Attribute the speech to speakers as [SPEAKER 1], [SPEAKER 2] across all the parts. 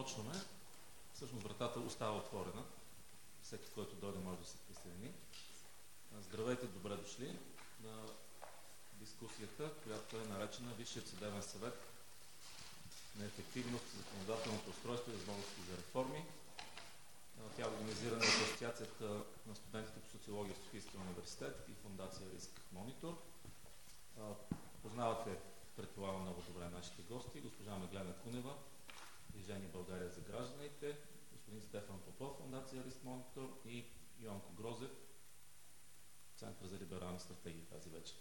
[SPEAKER 1] започваме. Всъщност вратата остава отворена. Всеки, който дойде, може да се присъедини. Здравейте, добре дошли на дискусията, която е наречена Висшият съдебен съвет на ефективност, законодателното устройство и възможности за реформи. Тя е организирана от Асоциацията на студентите по социология в Софийския университет и фондация Риск Монитор. Познавате, предполагам, много добре нашите гости. Госпожа Меглена Кунева, Движение България за гражданите, господин Стефан Попов, фондация Риск Монитор и Йонко Грозев, Център за либерални стратегии тази вечер.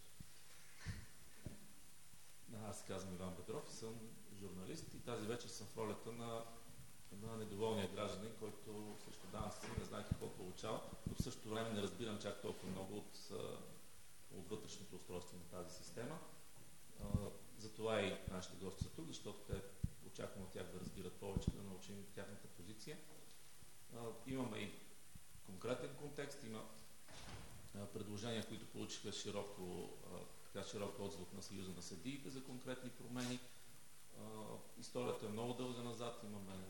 [SPEAKER 1] Аз се казвам Иван Бедров, съм журналист и тази вечер съм в ролята на недоволния гражданин, който срещу данъците не знае какво получава, но в същото време не разбирам чак толкова много от вътрешното устройство на тази система. Затова и нашите гости са тук, защото те очаквам от тях да разбират повече, да научим тяхната позиция. Имаме и конкретен контекст, има предложения, които получиха широк отзвук на Съюза на съдиите за конкретни промени. Историята е много дълга назад,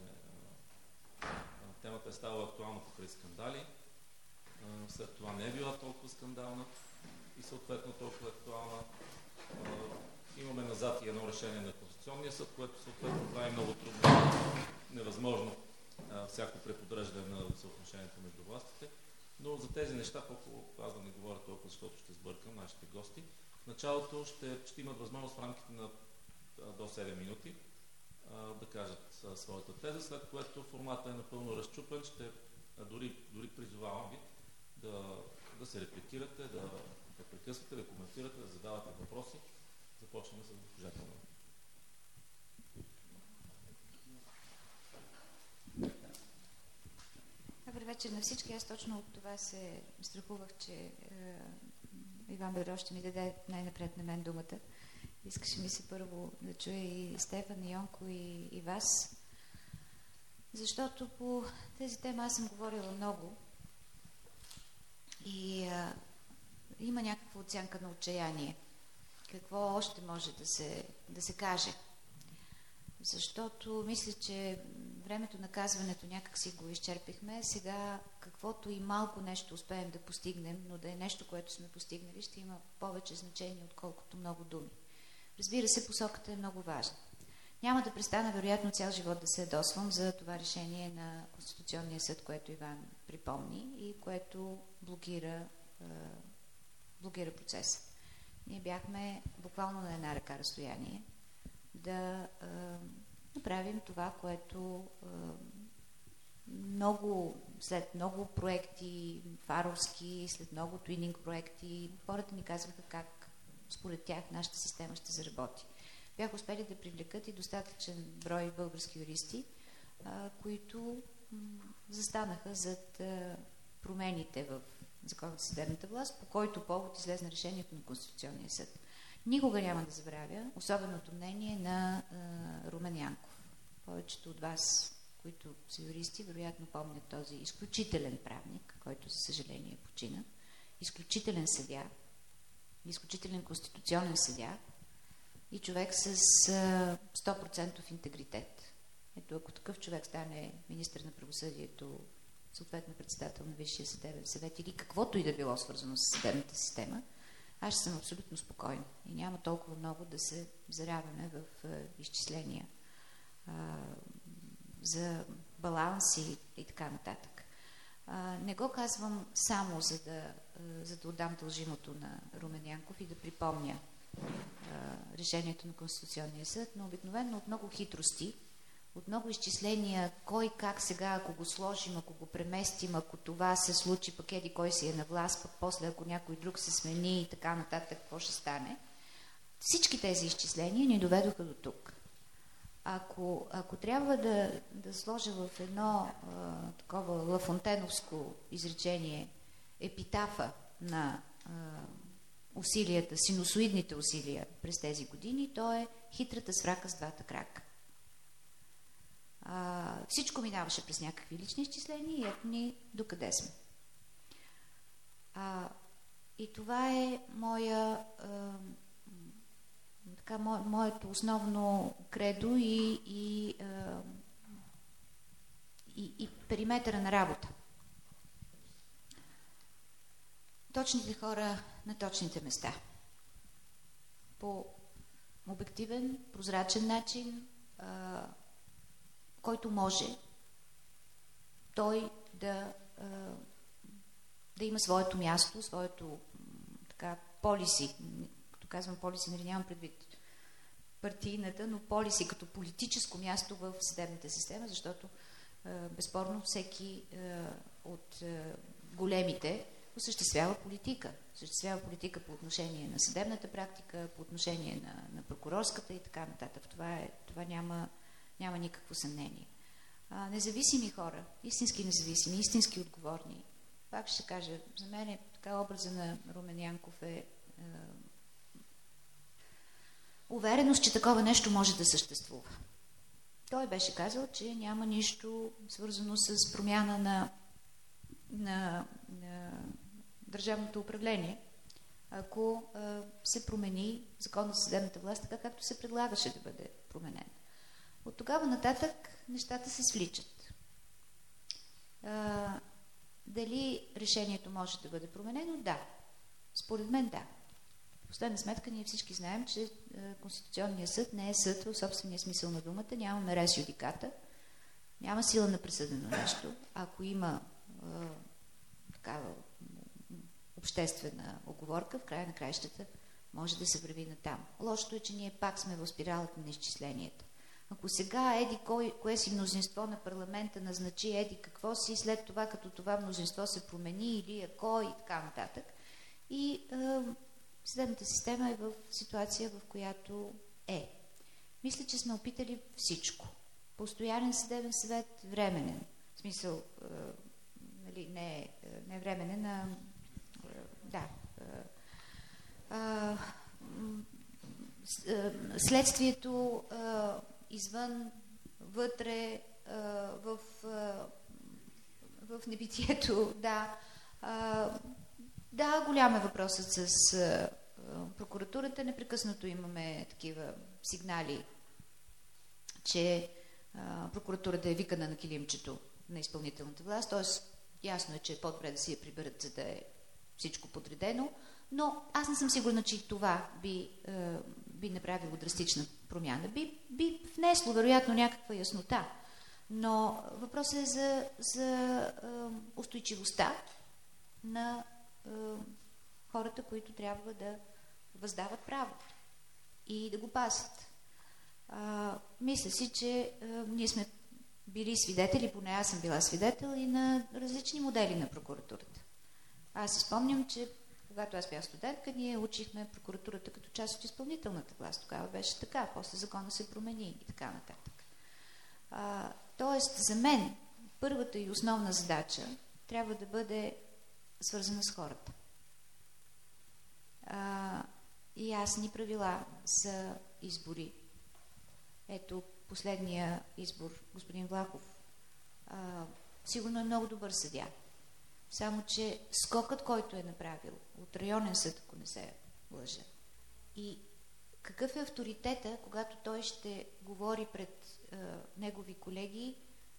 [SPEAKER 1] темата е ставала актуална покрай скандали, след това не е била толкова скандална и съответно толкова актуална. Имаме назад и едно решение на Конституционния съд, което съответно прави много трудно, невъзможно всяко преподреждане на съотношението между властите. Но за тези неща, колко аз да не говоря толкова, защото ще сбъркам нашите гости. В началото ще имат възможност в рамките на до 7 минути да кажат своята теза, след което формата е напълно разчупен. Дори призовавам ви да се репликирате, да прекъсвате, да коментирате, да задавате въпроси. Започваме с госпожа Кунева.
[SPEAKER 2] Добър вечер на всички. Аз точно от това се страхувах, че Иван Бедров ще ми даде най-напред на мен думата. Искаше ми се първо да чуя и Стефан, и Йонко, и вас. Защото по тези теми аз съм говорила много и има някаква оценка на отчаяние. Какво още може да се каже? Защото мисля, че времето на казването някак си го изчерпихме. Сега каквото и малко нещо успеем да постигнем, но да е нещо, което сме постигнали, ще има повече значение, отколкото много думи. Разбира се, посоката е много важна. Няма да престана, вероятно, цял живот да се ядосвам за това решение на Конституционния съд, което Иван припомни и което блокира процеса. Ние бяхме буквално на една ръка разстояние да направим това, което след много проекти, фаровски, след много твининг проекти, хората ни казваха как според тях нашата система ще заработи. Бяха успели да привлекат и достатъчен брой български юристи, които застанаха зад промените в Закона за съдебната власт, по който повод излезна решението на Конституционния съд. Никога няма да забравя особеното мнение на Румен Янков. Повечето от вас, които са юристи, вероятно помнят този изключителен правник, който, за съжаление, почина. Изключителен съдия, изключителен конституционен съдия и човек с 100% интегритет. Ето, ако такъв човек стане министър на правосъдието, съответно председател на Висшия съдебен съвет или каквото и да било свързано с съдебната система, аз съм абсолютно спокойна и няма толкова много да се заряваме в изчисления за баланси и така нататък. Не го казвам само за да отдам дължимото на Румен Янков и да припомня решението на Конституционния съд, но обикновено от много хитрости, от много изчисления, кой как сега, ако го сложим, ако го преместим, ако това се случи, пък еди кой си е на власт, пък после ако някой друг се смени и така нататък, какво ще стане. Всички тези изчисления ни доведоха до тук. Ако трябва да сложа в едно такова лафонтеновско изречение епитафа на усилията, синусоидните усилия през тези години, то е хитрата сврака с двата крака. Всичко минаваше през някакви лични изчисления и ето ни докъде сме. И това е моето основно кредо и и периметъра на работа. Точните хора на точните места. По обективен, прозрачен начин, който може той да има своето място, своето полиси. Като казвам полиси, нали нямам предвид партийната, но полиси като политическо място в съдебната система, защото безспорно всеки от големите осъществява политика. Осъществява политика по отношение на съдебната практика, по отношение на прокурорската и така нататък. Това няма никакво съмнение. Независими хора, истински независими, истински отговорни. Пак ще кажа, за мен е така образа на Румен Янков е увереност, че такова нещо може да съществува. Той беше казал, че няма нищо свързано с промяна на държавното управление, ако се промени Закон за съдебната власт, така както се предлагаше да бъде променен. От тогава нататък нещата се свличат. Дали решението може да бъде променено? Да. Според мен да. В последна сметка ние всички знаем, че Конституционният съд не е съд в собствения смисъл на думата, нямаме рез юдиката, няма сила на присъдено нещо. Ако има такава обществена оговорка, в края на краищата може да се върви натам. Лошото е, че ние пак сме в спиралата на изчисленията. Ако сега кое си мнозинство на парламента назначи еди какво си, след това като това мнозинство се промени или ако и така нататък. И съдебната система е в ситуация, в която е. Мисля, че сме опитали всичко. Постоянен съдебен съвет, временен. В смисъл, нали, не временен, а да. Следствието извън, вътре, в небитието, да. Да, голям е въпросът с прокуратурата. Непрекъснато имаме такива сигнали, че прокуратурата е викана на килимчето на изпълнителната власт, т.е. ясно е, че е по-добре да си я приберат, за да е всичко подредено, но аз не съм сигурна, че и това би направило драстична промяна. Би внесло, вероятно, някаква яснота, но въпросът е за устойчивостта на хората, които трябва да въздават правото и да го пасят. Мисля си, че ние сме били свидетели, поне аз съм била свидетел и на различни модели на прокуратурата. Аз си спомням, че когато аз бях студентка, ние учихме прокуратурата като част от изпълнителната власт. Тогава беше така, после закона се промени и така нататък. Тоест, за мен, първата и основна задача трябва да бъде свързана с хората. И ясни правила за избори. Ето, последния избор, господин Влахов, сигурно е много добър съдия. Само, че скокът, който е направил от районен съд, ако не се лъжа, и какъв е авторитета, когато той ще говори пред негови колеги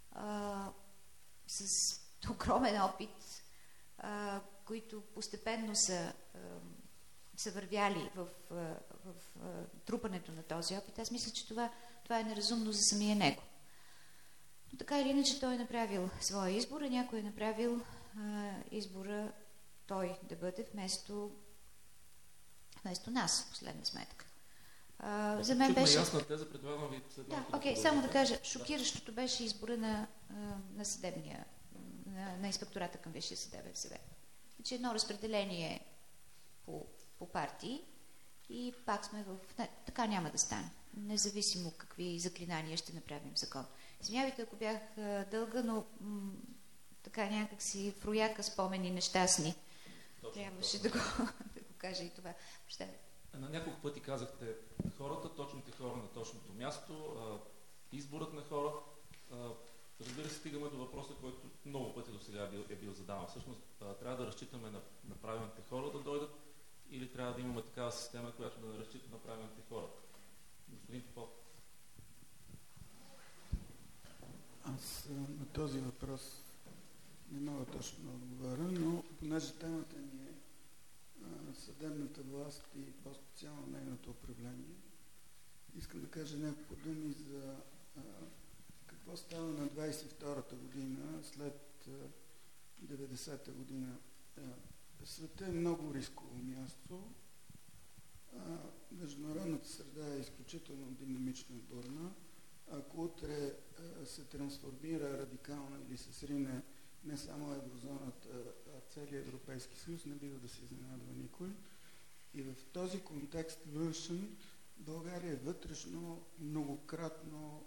[SPEAKER 2] с огромен опит, които постепенно са вървяли в трупането на този опит. Аз мисля, че това е неразумно за самия него. Но така или иначе той е направил своя избор, а някой е направил избора той да бъде вместо нас, в последна сметка. За мен беше...
[SPEAKER 1] ясна теза, предлагам ви...
[SPEAKER 2] Да, само да кажа, шокиращото беше избора на съдебния, на инспектората към Висшия съдебен съвет. Значи едно разпределение по партии и пак сме в... Така няма да стане. Независимо какви заклинания ще направим в закон. Извинявайте, ако бях дълга, но така някак си в рояка спомени нещастни. Трябваше да го кажа и това.
[SPEAKER 1] На няколко пъти казахте хората, точните хора на точното място, изборът на хора. Разбира се, стигаме до въпроса, който много пъти до сега е бил задаван. Всъщност, трябва да разчитаме на правилните хора да дойдат или трябва да имаме такава система, която да разчита на правилните хора. Господин Попов.
[SPEAKER 3] Аз на този този въпрос не мога точно да отговоря, но понеже темата ни е съдебната власт и по-специално нейното управление, искам да кажа няколко думи за какво става на 22-та година, след 90-та година. Светът е много рисково място. Международната среда е изключително динамична и бурна. Ако утре се трансформира радикално или се срине не само еврозоната, а целият Европейски съюз, не бива да се изненадва никой. И в този контекст външен България е вътрешно многократно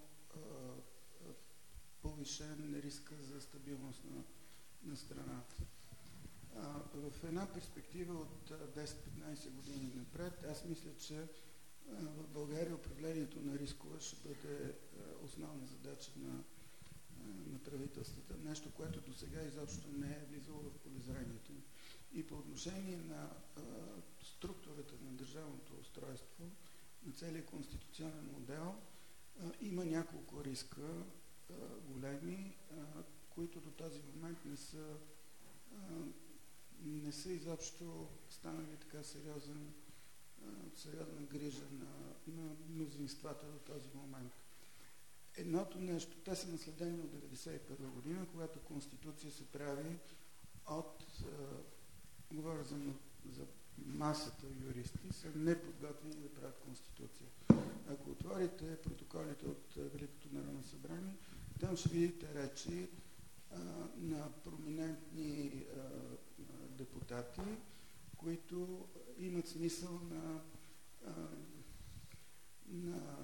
[SPEAKER 3] повишен риска за стабилност на страната. В една перспектива от 10-15 години напред, аз мисля, че в България управлението на рискове ще бъде основна задача на правителствата. Нещо, което до сега изобщо не е влизало в полезрението. И по отношение на структурата на държавното устройство, на целият конституционен модел, има няколко риска големи, които до този момент не са изобщо станали така сериозна грижа на мнозинствата до този момент. Едното нещо, те са наследени от 1991 година, когато Конституция се прави говоря за масата юристи, са неподготвени да правят Конституция. Ако отворите протоколите от Великото Народно събрание, там ще видите речи на проминентни депутати, които имат смисъл на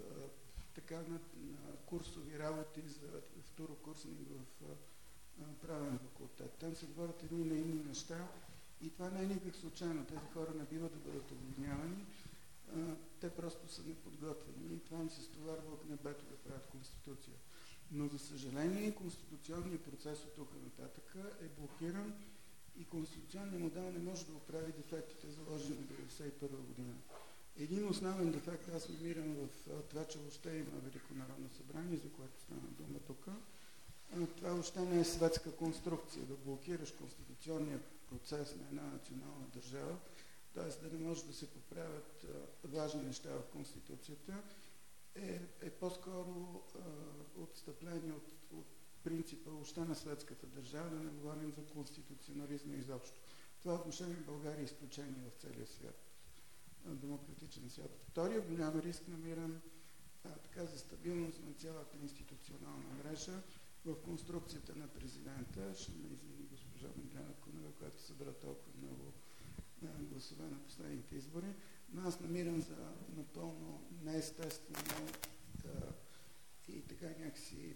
[SPEAKER 3] курсови работи за второкурсник в правен факултет. Там се говорят едни наивни неща и това не е никак случайно. Тези хора не биват да бъдат обвинявани. Те просто са неподготвени и това им се стоварва от небето да правят Конституция. Но за съжаление конституционният процес от тук нататък е блокиран и конституционният модел не може да оправи дефектите, заложени в 1991 година. Един основен дефект аз намирам в това, че въобще има Велико Народно събрание, за което стана дума тук. Това въобще не е светска конструкция, да блокираш конституционния процес на една национална държава, т.е. да не може да се поправят важни неща в Конституцията, е по-скоро отстъпление от принципа въобще на светската държава, да не говорим за конституционализма изобщо. Това отношение в България е изключение в целия свят, демократичен свят. Втория голям риск намирам за стабилност на цялата институционална мрежа в конструкцията на президента. Ще ме извини госпожа Меглена Кунева, която събра толкова много гласове на последните избори, но аз намирам за напълно неестествено и така някакси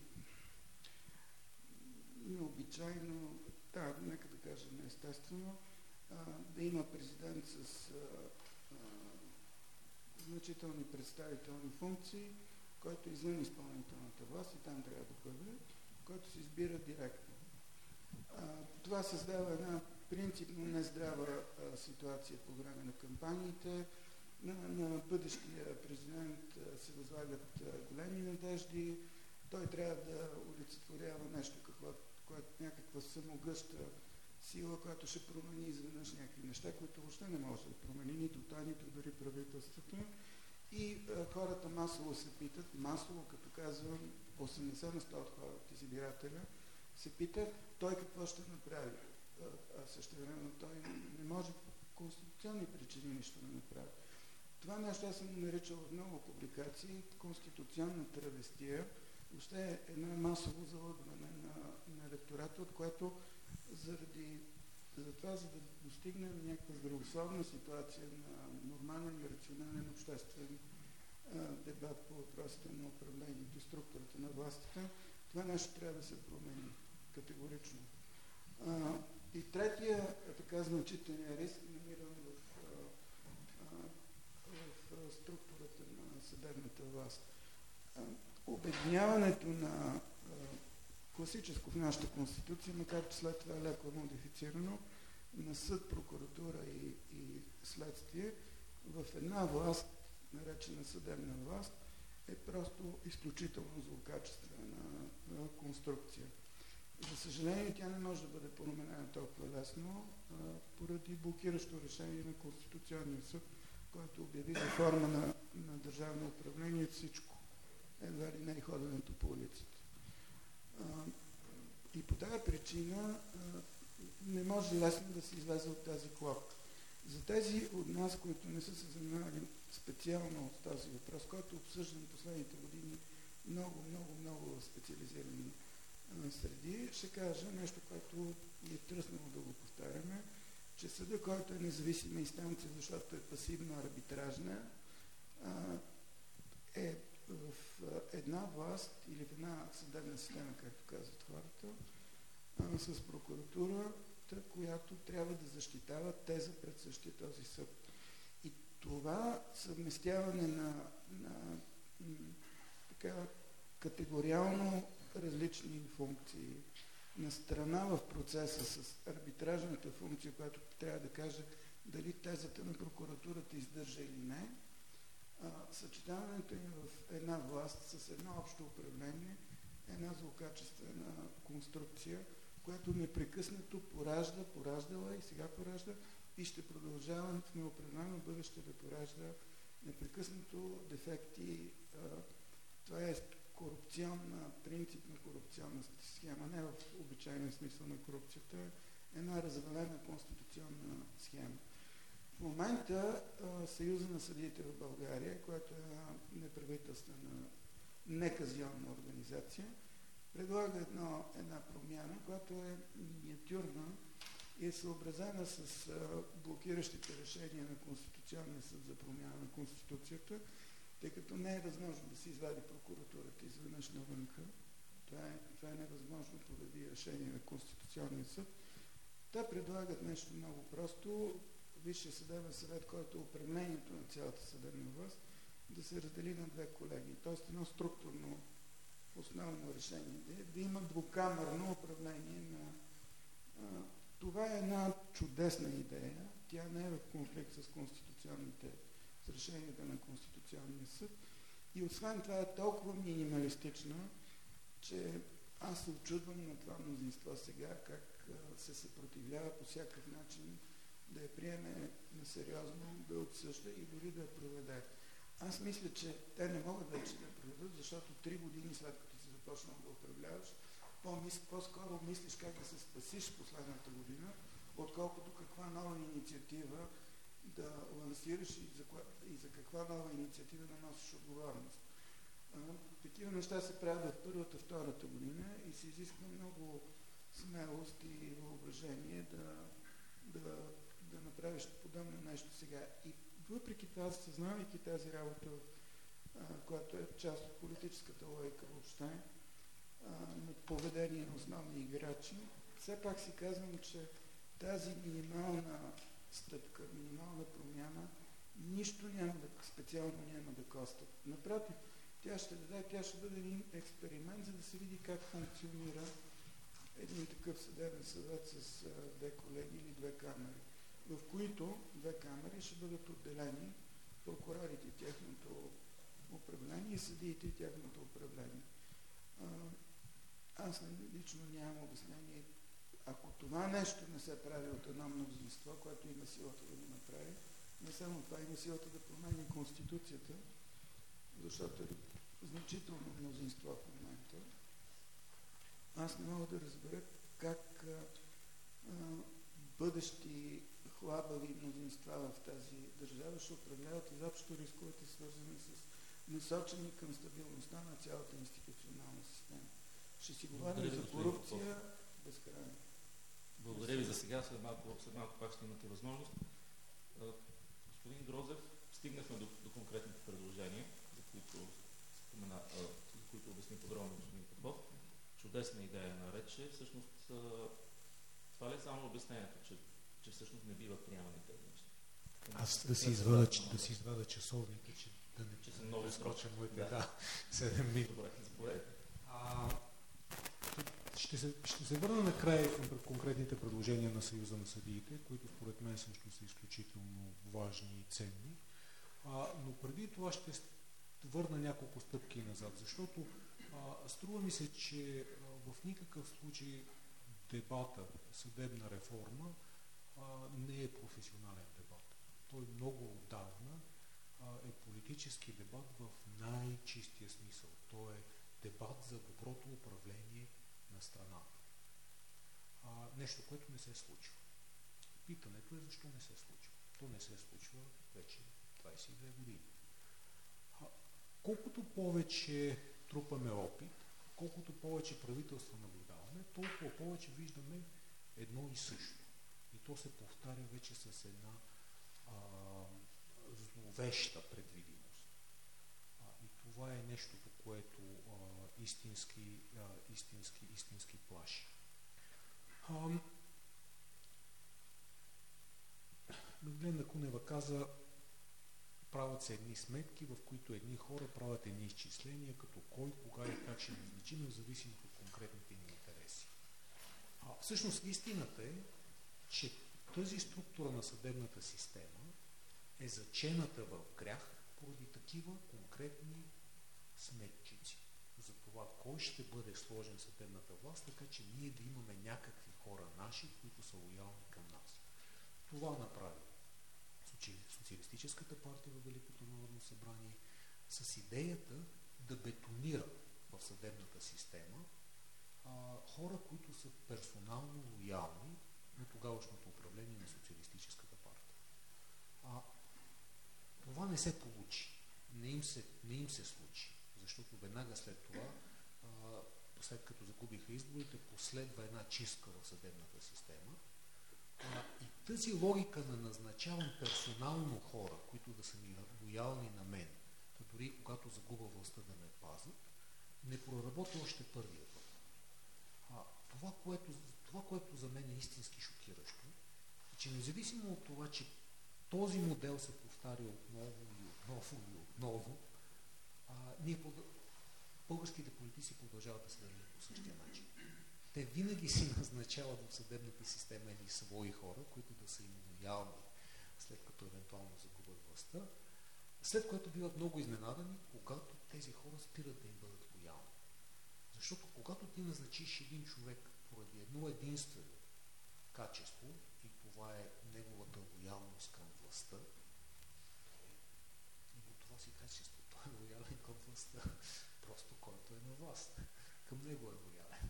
[SPEAKER 3] необичайно, нека да кажа неестествено, да има президент с значителни представителни функции, който е извън изпълнителната власт и там трябва да бъде, който се избира директно. Това създава една принципно нездрава ситуация по време на кампаниите. На бъдещия президент се възлагат големи надежди. Той трябва да олицетворява нещо, някаква самогъща сила, която ще промени изведнъж някакви неща, които въобще не може да промени нито той, нито дори правителството. И хората масово се питат, като казвам 80 на 100 от хората, избирателя, се питат той какво ще направи. А също време той не може по конституционни причини нищо да направи. Това нещо аз съм наричал в много публикации конституционна травестия, въобще е едно масово залъгване на електората, от което за да достигнем някаква здравословна ситуация на нормален и рационален обществен дебат по въпросите на управлението и структурата на властите, това нещо трябва да се промени категорично. И третия така значителен риск намирам в структурата на съдебната власт. Обединяването на класическо в нашата конституция, макар че след това леко е модифицирано, на съд, прокуратура и следствие в една власт, наречена съдебна власт, е просто изключително злокачествена конструкция. За съжаление, тя не може да бъде променена толкова лесно, поради блокиращо решение на Конституционния съд, който обяви реформа на държавно управление всичко. Едва ли не ходенето по улицата. И по тази причина не може лесно да се излезе от тази клопка. За тези от нас, които не са се занимавали специално от този въпрос, който обсъждан последните години много специализирани среди, ще кажа нещо, което е тръснало да го повтаряме, че съда, който е независима инстанция, защото е пасивно арбитражна, е в една власт или в една съдебна система, както казват хората, с прокуратурата, която трябва да защитава теза пред същия този съд. И това съвместяване на така категориално различни функции на страна в процеса с арбитражната функция, която трябва да каже дали тезата на прокуратурата издържа или не, съчетаването им в една власт с едно общо управление, една злокачествена конструкция, която непрекъснато пораждала и сега поражда и ще продължава в неопределено бъдеще да поражда непрекъснато дефекти. Това е принципна корупционна схема, не в обичайния смисъл на корупцията, една развалена конституционна схема. В момента Съюза на съдиите в България, която е една неправителствена, неказионна организация, предлага една промяна, която е миниатюрна и е съобразена с блокиращите решения на Конституционния съд за промяна на Конституцията, тъй като не е възможно да се извади прокуратурата изведнъж навънка. Това е невъзможно поради решение на Конституционния съд. Те предлагат нещо много просто. Висшия съдебен съвет, който е управлението на цялата съдебна власт, да се раздели на две колегии. Тоест едно структурно основно решение. Да има двукамерно управление на... Това е една чудесна идея. Тя не е в конфликт с решенията на Конституционния съд. И освен това е толкова минималистична, че аз се очудвам на това мнозинство сега, как се съпротивлява по всякакъв начин да я приеме насериозно, да я обсъжда и дори да я проведе. Аз мисля, че те не могат вече да я проведат, защото 3 години след като си започнал да управляваш, по-скоро мислиш как да се спасиш последната година, отколкото каква нова инициатива да лансираш и за каква нова инициатива да носиш отговорност. Такива неща се правят в първата, втората година и се изисква много смелост и въображение да направиш подобно нещо сега. И въпреки това, съзнавайки тази работа, която е част от политическата логика въобще, на поведение на основни играчи, все пак си казвам, че тази минимална стъпка, минимална промяна, нищо специално няма да коства. Напротив, тя ще бъде един експеримент, за да се види как функционира един такъв съдебен съвет с 2 колеги или 2 камери, в които 2 камери ще бъдат отделени прокурорите и тяхното управление и съдиите и тяхното управление. Аз лично нямам обяснение. Ако това нещо не се прави от едно мнозинство, което има силата да го направи, не само това има силата да промени Конституцията, защото е значително мнозинство в момента, аз не мога да разбера как бъдещи хлабави мнозинства в тази държава ще управляват изобщо рисковете, свързани с насочени към стабилността на цялата институционална система. Ще си говорим за корупция безкрайно.
[SPEAKER 1] Благодаря ви за сега. След малко пак ще имате възможност. Господин Грозев, стигнахме до конкретните предложения, за които обясни подробно господин Попов. Чудесна идея нарече. Всъщност, това ли е само обяснението, че всъщност не бива приемани тези неща?
[SPEAKER 4] Аз да си извада часовника, че
[SPEAKER 1] са много
[SPEAKER 4] скоча моите 7 минути.
[SPEAKER 1] Добре, заповядайте.
[SPEAKER 4] Ще се върна накрая към конкретните предложения на Съюза на съдиите, които според мен също са изключително важни и ценни. Но преди това ще върна няколко стъпки назад, защото струва ми се, че в никакъв случай дебата съдебна реформа не е професионален дебат. Той много отдавна е политически дебат в най-чистия смисъл. Той е дебат за доброто управление на страната. Нещо, което не се случва. Питането е защо не се случва. То не се случва вече 22 години. Колкото повече трупаме опит, колкото повече правителства наблюдаваме, толкова повече виждаме едно и също. И то се повтаря вече с една зловеща предвидимост. И това е нещото, което истински плаши. Меглена Кунева каза, правят се едни сметки, в които едни хора правят едни изчисления, като кой, кога и как ще назначим, в зависимост от конкретните ни интереси. Всъщност истината е, че тази структура на съдебната система е зачената в грях поради такива конкретни сметчици за това кой ще бъде сложен в съдебната власт, така че ние да имаме някакви хора наши, които са лоялни към нас. Това направи Социалистическата партия в Великото народно събрание с идеята да бетонира в съдебната система хора, които са персонално лоялни на тогавашното управление на Социалистическата партия. Това не се получи. Не им се случи. Защото веднага след това, след като загубиха изборите, последва една чистка в съдебната система. И тази логика на назначавам персонално хора, които да са ми лоялни на мен, дори когато загуба властта да ме пазят, не проработи още първия път. Това, което за мен е истински шокиращо, е, че независимо от това, че този модел се повтаря отново и отново и отново, българските политици продължават да се държат по същия начин. Те винаги си назначават в съдебната система едни свои хора, които да са им лоялни, след като евентуално загубят властта, след което биват много изненадани, когато тези хора спират да им бъдат лоялни. Защото когато ти назначиш един човек поради едно единствено качество, и това е неговата лоялност към властта, и това си качество, той е лоялен към властта, просто който е на власт. Към него е лоялен.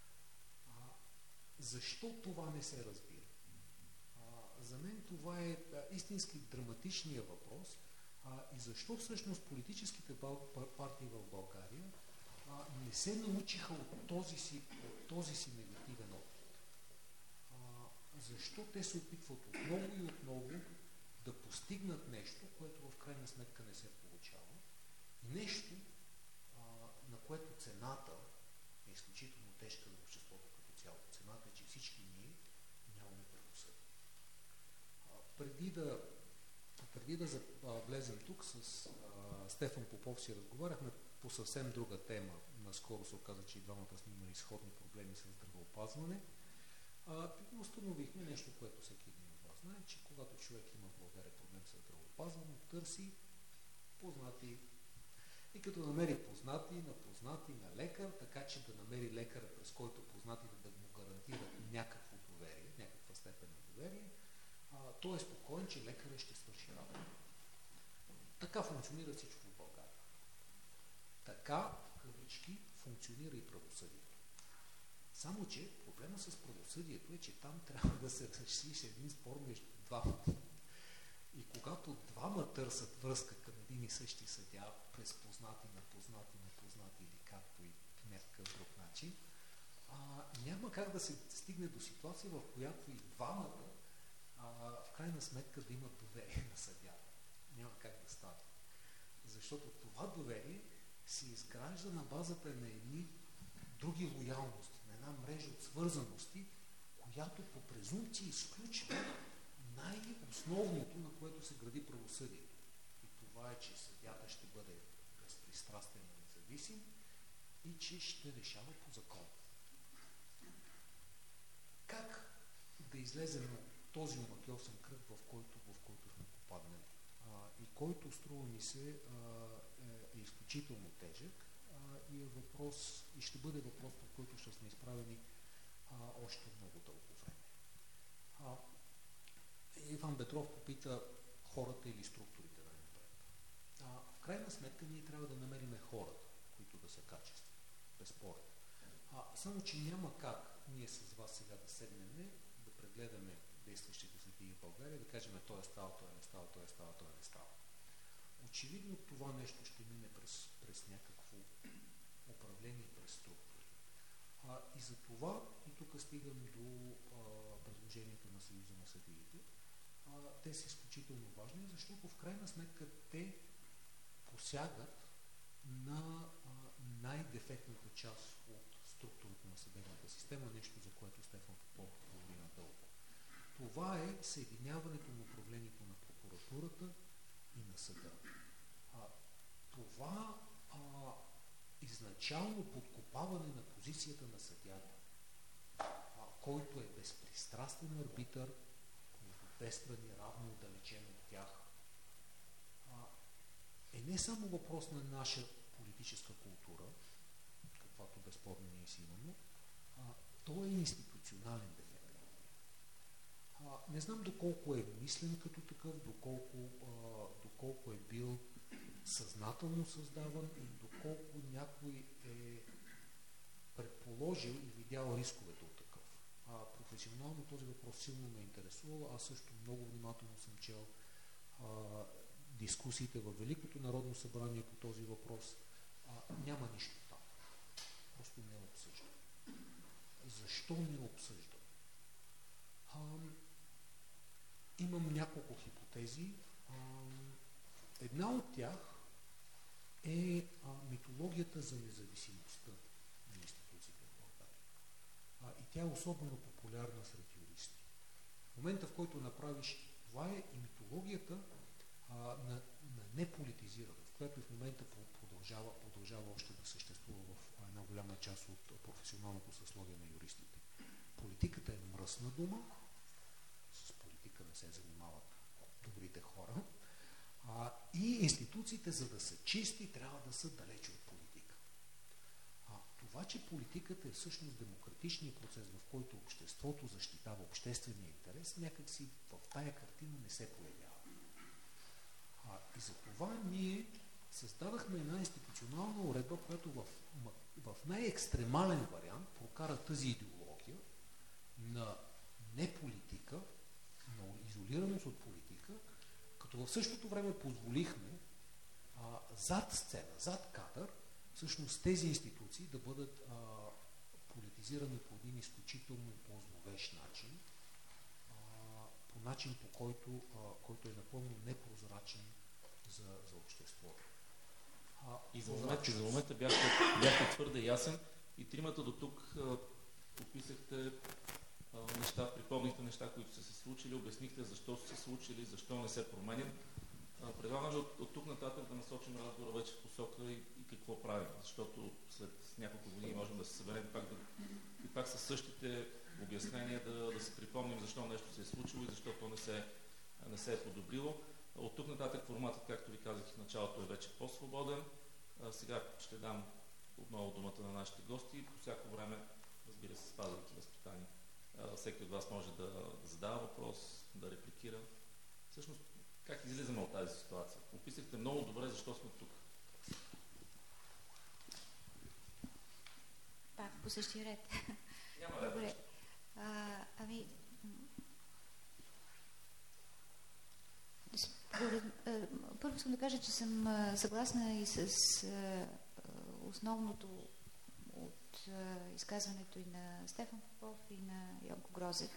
[SPEAKER 4] Защо това не се разбира? За мен това е истински драматичният въпрос и защо всъщност политическите партии в България не се научиха от този си негативен опит. Защо те се опитват отново и отново да постигнат нещо, което в крайна сметка не се получава. Нещо, на което цената е изключително тежка за обществото като цяло. Цената е, че всички ние нямаме правосъдие. Преди да влезем тук с Стефан Попов си разговаряхме по съвсем друга тема. Наскоро се оказа, че и двамата сме имали сходни проблеми с здравеопазване. Установихме нещо, което всеки един от вас знае, че когато човек има в България проблем с здравеопазване, търси познати. И като намери познати, на лекар, така че да намери лекара, през който познатите да му гарантират някакво доверие, някаква степен на доверие, той е спокоен, че лекарът ще свърши работа. Така функционира всичко в България. Така, в кавички, функционира и правосъдието. Само, че проблема с правосъдието е, че там трябва да се реши един спор между двама. И когато двама търсят връзка към един и същи съдия, през познати на познати или както и в някакъв друг начин, няма как да се стигне до ситуация, в която и двамата в крайна сметка да имат доверие на съдията. Няма как да стане. Защото това доверие се изгражда на базата на едни други лоялности, на една мрежа от свързаности, която по презумпция изключва най-основното, на което се гради правосъдието. И това е, че съдията ще бъде безпристрастен и независим и че ще решава по закон. Как да излезем от този омагьосан кръг, в който сме попаднали? И който, струва ми се, е изключително тежък и е въпрос и ще бъде въпрос, по който ще сме изправени още много дълго време. Иван Петров попита хората или структурите най-напред. В крайна сметка ние трябва да намерим хората, които да са качествени, безспорно. Само, че няма как ние с вас сега да седнем, да прегледаме действащите съдии в България, да кажем той е стал, той не стал, той е стал, той не стал. Очевидно това нещо ще мине през някакво управление, през структури. И за това, и тук стигам до предложението на Съюза на съдиите, те са изключително важни, защото в крайна сметка те посягат на най-дефектната част от структурата на съдебната система, нещо, за което Стефан Попов говори надълго. Това е съединяването на управлението на прокуратурата и на съда. Това изначално подкопаване на позицията на съдията, който е безпристрастен арбитър, между две страни, равно отдалечен от тях, е не само въпрос на наша политическа култура, каквато безспорно ние си имаме, то е институционален дефект. Не знам доколко е мислен като такъв, доколко е бил съзнателно създаван и доколко някой е предположил и видял рисковете от такъв. Професионално този въпрос силно ме интересува. Аз също много внимателно съм чел дискусиите във Великото народно събрание по този въпрос. Няма нищо там. Просто не обсъждам. Защо не обсъждам? Имам няколко хипотези. Една от тях е митологията за независимостта на институциите в България. И тя е особено популярна сред юристи. В момента, в който направиш това е и митологията на неполитизиране, в която в момента продължава още да съществува в една голяма част от професионалното съсловие на юристите. Политиката е мръсна дума, с политика не се занимават добрите хора, и институциите, за да са чисти, трябва да са далече от политика. Това, че политиката е всъщност демократичният процес, в който обществото защитава обществения интерес, някакси в тая картина не се появява. И за това ние създадахме една институционална уредба, която в най-екстремален вариант прокара тази идеология на неполитика, на изолираност от политика, като в същото време позволихме зад сцена, зад кадър, всъщност тези институции да бъдат политизирани по един изключително по-зловещ начин, по начин, по който е напълно непрозрачен за обществото.
[SPEAKER 1] И за момента бяхте твърде ясен и тримата до тук описахте неща, припомнихте неща, които са се случили, обяснихте защо са се случили, защо не се променят. Предлагам от тук нататък да насочим разговора вече в посока и какво правим, защото след няколко години можем да се съберем и пак със същите обяснения да се припомним защо нещо се е случило и защо то не се е подобрило. От тук нататък форматът, както ви казах в началото, е вече по-свободен. Сега ще дам отново думата на нашите гости. По всяко време, разбира се, спазвайки възпитание, всеки от вас може да задава въпрос, да репликира. Всъщност, как излизаме от тази ситуация? Описахте много добре защо сме тук.
[SPEAKER 2] Пак по същия ред.
[SPEAKER 1] Няма ред.
[SPEAKER 2] Добре. Първо искам да кажа, че съм съгласна и с основното от изказването и на Стефан Попов и на Йонко Грозев.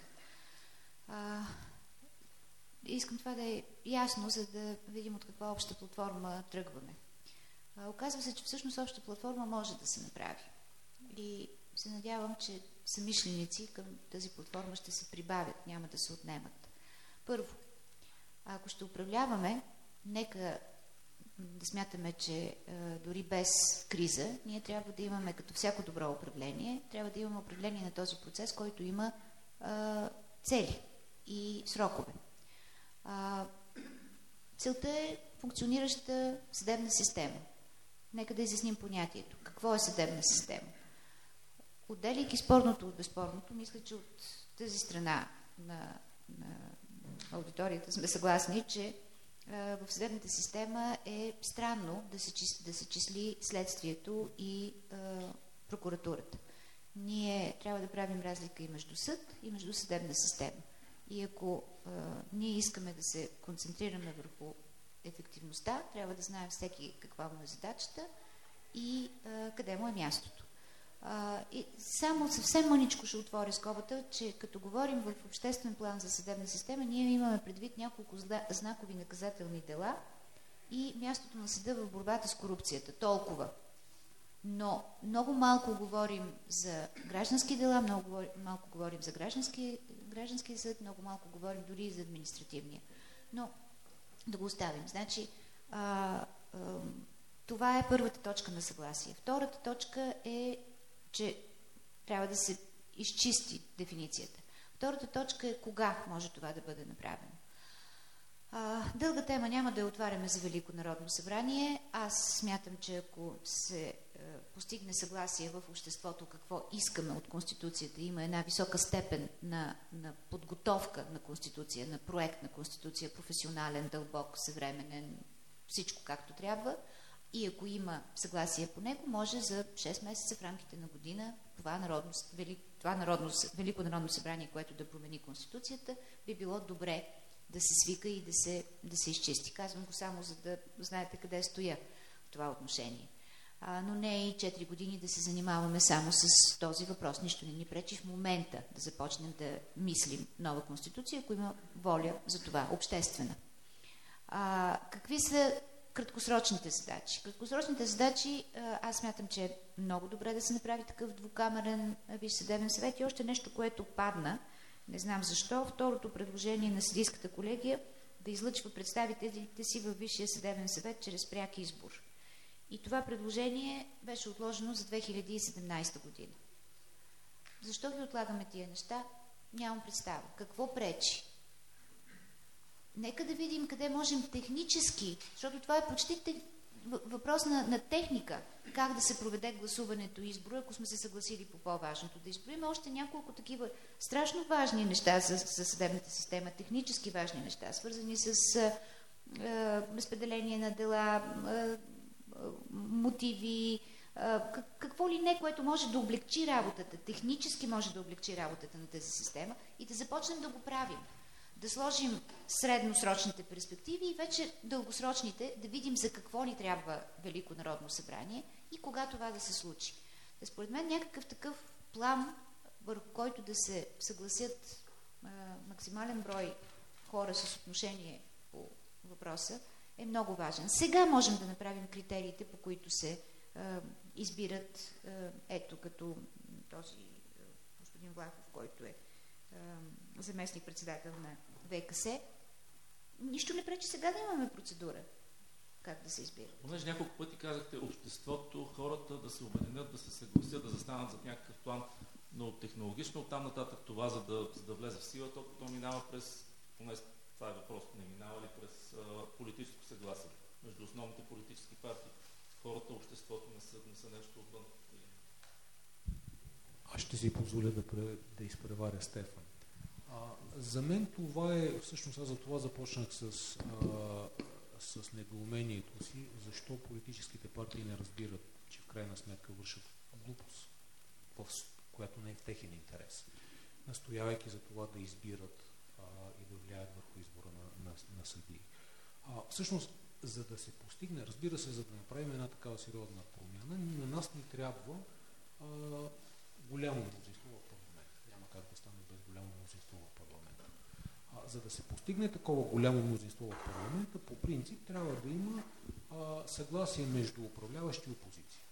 [SPEAKER 2] Искам това да е ясно, за да видим от каква обща платформа тръгваме. Оказва се, че всъщност обща платформа може да се направи. И се надявам, че съмишленици към тази платформа ще се прибавят, няма да се отнемат. Първо, ако ще управляваме, нека да смятаме, че дори без криза, ние трябва да имаме, като всяко добро управление, трябва да имаме управление на този процес, който има цели и срокове. Целта е функционираща съдебна система. Нека да изясним понятието. Какво е съдебна система? отделяйки спорното от безспорното, мисля, че от тази страна на аудиторията сме съгласни, че в съдебната система е странно да се числи следствието и прокуратурата. Ние трябва да правим разлика и между съд, и между съдебна система. И ако ние искаме да се концентрираме върху ефективността, трябва да знаем всеки каква му е задачата и къде му е мястото. И само съвсем мъничко ще отворя скобата, че като говорим в обществен план за съдебна система, ние имаме предвид няколко знакови наказателни дела и мястото на съда в борбата с корупцията. Толкова. Но много малко говорим за граждански дела, много малко говорим за граждански съд, много малко говорим дори и за административния. Но да го оставим. Значи, това е първата точка на съгласие. Втората точка е, че трябва да се изчисти дефиницията. Втората точка е кога може това да бъде направено. Дълга тема, няма да я отваряме за Велико народно събрание. Аз смятам, че ако се постигне съгласие в обществото какво искаме от Конституцията, има една висока степен на подготовка на Конституция, на проект на Конституция, професионален, дълбок, съвременен, всичко както трябва, и ако има съгласие по него, може за 6 месеца в рамките на година Велико народно събрание, което да промени Конституцията, би било добре да се свика и да се изчисти. Казвам го само, за да знаете къде стоя в това отношение. Но не и 4 години да се занимаваме само с този въпрос. Нищо не ни пречи в момента да започнем да мислим нова Конституция, ако има воля за това, обществена. Какви са краткосрочните задачи? Краткосрочните задачи, аз смятам, че е много добре да се направи такъв двукамерен Висш съдебен съвет. И още нещо, което падна, не знам защо, второто предложение на съдийската колегия да излъчва представителите си във Висшия съдебен съвет чрез пряк избор. И това предложение беше отложено за 2017 година. Защо ги отлагаме тия неща? Нямам представа. Какво пречи? Нека да видим къде можем технически, защото това е почти въпрос на техника, как да се проведе гласуването и избора, ако сме се съгласили по по-важното. Да изброим още няколко такива страшно важни неща за съдебната система, технически важни неща, свързани с разпределение на дела, мотиви, какво ли не, което може да облегчи работата, технически може да облегчи работата на тази система и да започнем да го правим. Да сложим средносрочните перспективи и вече дългосрочните, да видим за какво ни трябва Велико народно събрание и кога това да се случи. Според мен някакъв такъв план, върху който да се съгласят максимален брой хора с отношение по въпроса, е много важен. Сега можем да направим критериите, по които се избират, ето като този господин Влахов, който е заместник-председател на ВКС. Нищо не пречи сега да имаме процедура как да се избира.
[SPEAKER 1] Понеже няколко пъти казахте обществото, хората да се обединят, да се съгласят, да застанат за някакъв план, но технологично оттам нататък това, за да влезе в сила, то минава през, поне това е въпрос, не минава ли през политическо съгласие между основните политически партии. Хората, обществото не са нещо отвън.
[SPEAKER 4] Аз ще си позволя да изпреваря Стефан. За мен това е, всъщност аз за това започнах с недоумението си, защо политическите партии не разбират, че в крайна сметка вършат глупост, която не е в техен интерес, настоявайки за това да избират и да влияят върху избора на съдии. Всъщност, за да се постигне, разбира се, за да направим една такава сериозна промяна, на нас ни трябва голямо мнозинство в парламента. Няма как да стане без голямо мнозинство в парламента. За да се постигне такова голямо мнозинство в парламента, по принцип трябва да има съгласие между управляващи и опозиция.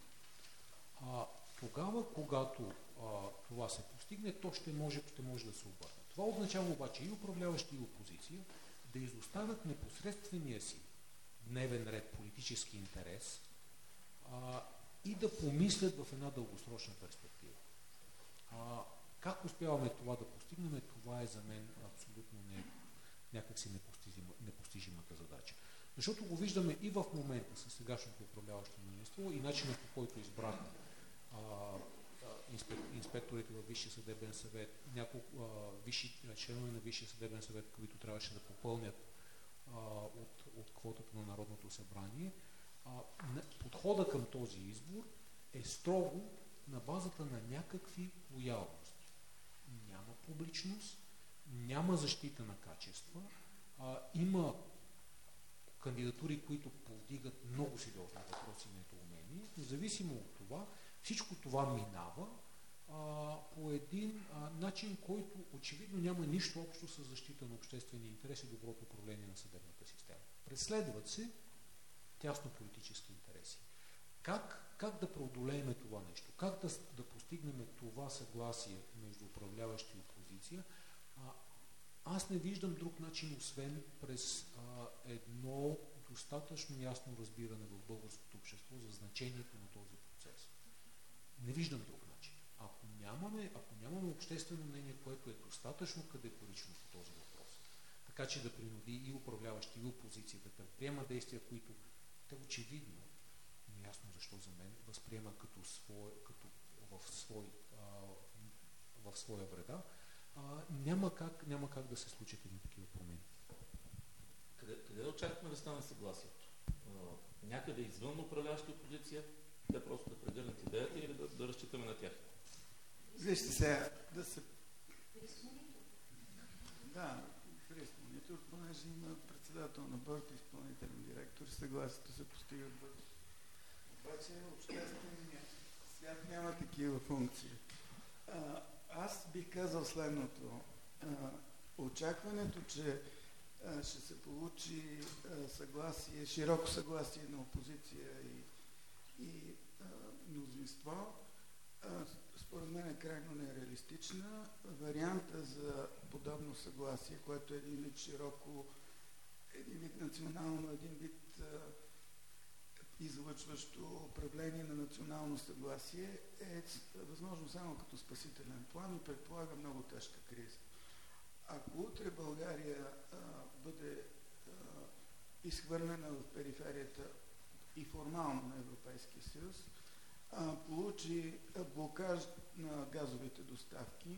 [SPEAKER 4] Тогава, когато това се постигне, то ще може да се обърне. Това означава обаче и управляващи и опозиция да изоставят непосредствения си дневен ред политически интерес и да помислят в една дългосрочна перспектива. Как успяваме това да постигнем, това е за мен абсолютно някакси непостижимата задача. Защото го виждаме и в момента с сегашното управляващо мнозинство и начинът, по който избрахме инспекторите във Висшия съдебен съвет, няколко членове на Висшия съдебен съвет, които трябваше да попълнят от квотата на Народното събрание. Подхода към този избор е строго на базата на някакви лоялности. Няма публичност, няма защита на качества, има кандидатури, които повдигат много сериозни въпроси на недоумение. Независимо от това, всичко това минава по един начин, който очевидно няма нищо общо с защита на обществения интерес и доброто управление на съдебната система. Преследват се тясно политически интереси. Как да преодолеем това нещо? Как да постигнем това съгласие между управляващи и опозиция? Аз не виждам друг начин, освен през едно достатъчно ясно разбиране в българското общество за значението на този процес. Не виждам друг начин. Ако нямаме обществено мнение, което е достатъчно категорично по този въпрос, така че да принуди и управляващи, и опозиция да предприема действия, които те очевидно, неясно защо за мен, възприема като в своя вреда, няма как да се случат едни такива промени.
[SPEAKER 1] Къде очакваме да стане съгласието? Някъде извън управляваща опозиция, те просто да прегърнат идеята или да разчитаме на тях?
[SPEAKER 3] Вижте сега, да се... Да, прес-монитор, понеже има председател на борд и изпълнителен директор, съгласието се постига бързо. Обаче общественият свят няма такива функции. Аз бих казал следното. Очакването, че ще се получи съгласие, широко съгласие на опозиция и мнозинство, според мен е крайно нереалистична. Варианта за подобно съгласие, което е един вид национално, един вид излъчващо управление на национално съгласие, е възможно само като спасителен план и предполага много тежка криза. Ако утре България бъде изхвърлена в периферията и формално на Европейския съюз, получи блокаж на газовите доставки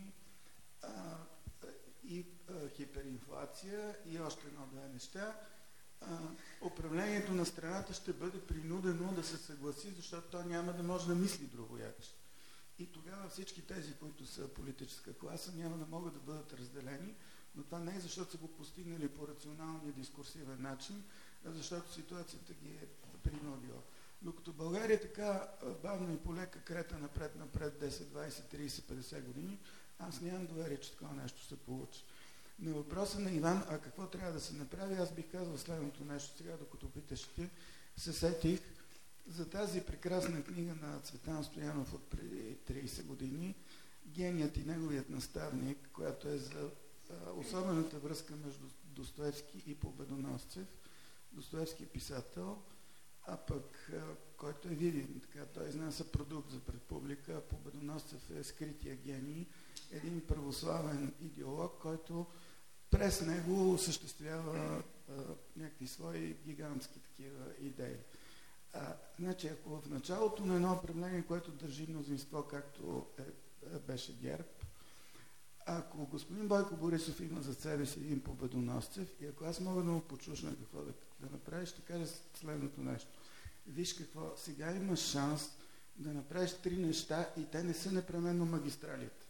[SPEAKER 3] и хиперинфлация и още едно-две неща, управлението на страната ще бъде принудено да се съгласи, защото то няма да може да мисли другояче. И тогава всички тези, които са политическа класа, няма да могат да бъдат разделени, но това не е защото са го постигнали по рационалния дискурсивен начин, а защото ситуацията ги е принудила. Докато България така бавно и полека крета напред 10, 20, 30, 50 години, аз нямам доверие, че такова нещо се получи. На въпроса на Иван, какво трябва да се направи, аз бих казал следното нещо. Сега, докато питащите, се сетих за тази прекрасна книга на Цветан Стоянов от преди 30 години, Геният и неговият наставник, която е за особената връзка между Достоевски и Победоносцев. Достоевски е писател, а пък който е виден, така, той изнася продукт за пред публика, а Победоносцев е скрития гений, един православен идеолог, който през него осъществява някакви свои гигантски такива идеи. Значи, ако в началото на едно управление, което държи мнозинство, както беше ГЕРБ, ако господин Бойко Борисов има за себе си един Победоносцев и ако аз мога да му почушна какво да направи, ще кажа следното нещо. Виж какво, сега имаш шанс да направиш 3 неща и те не са непременно магистралите.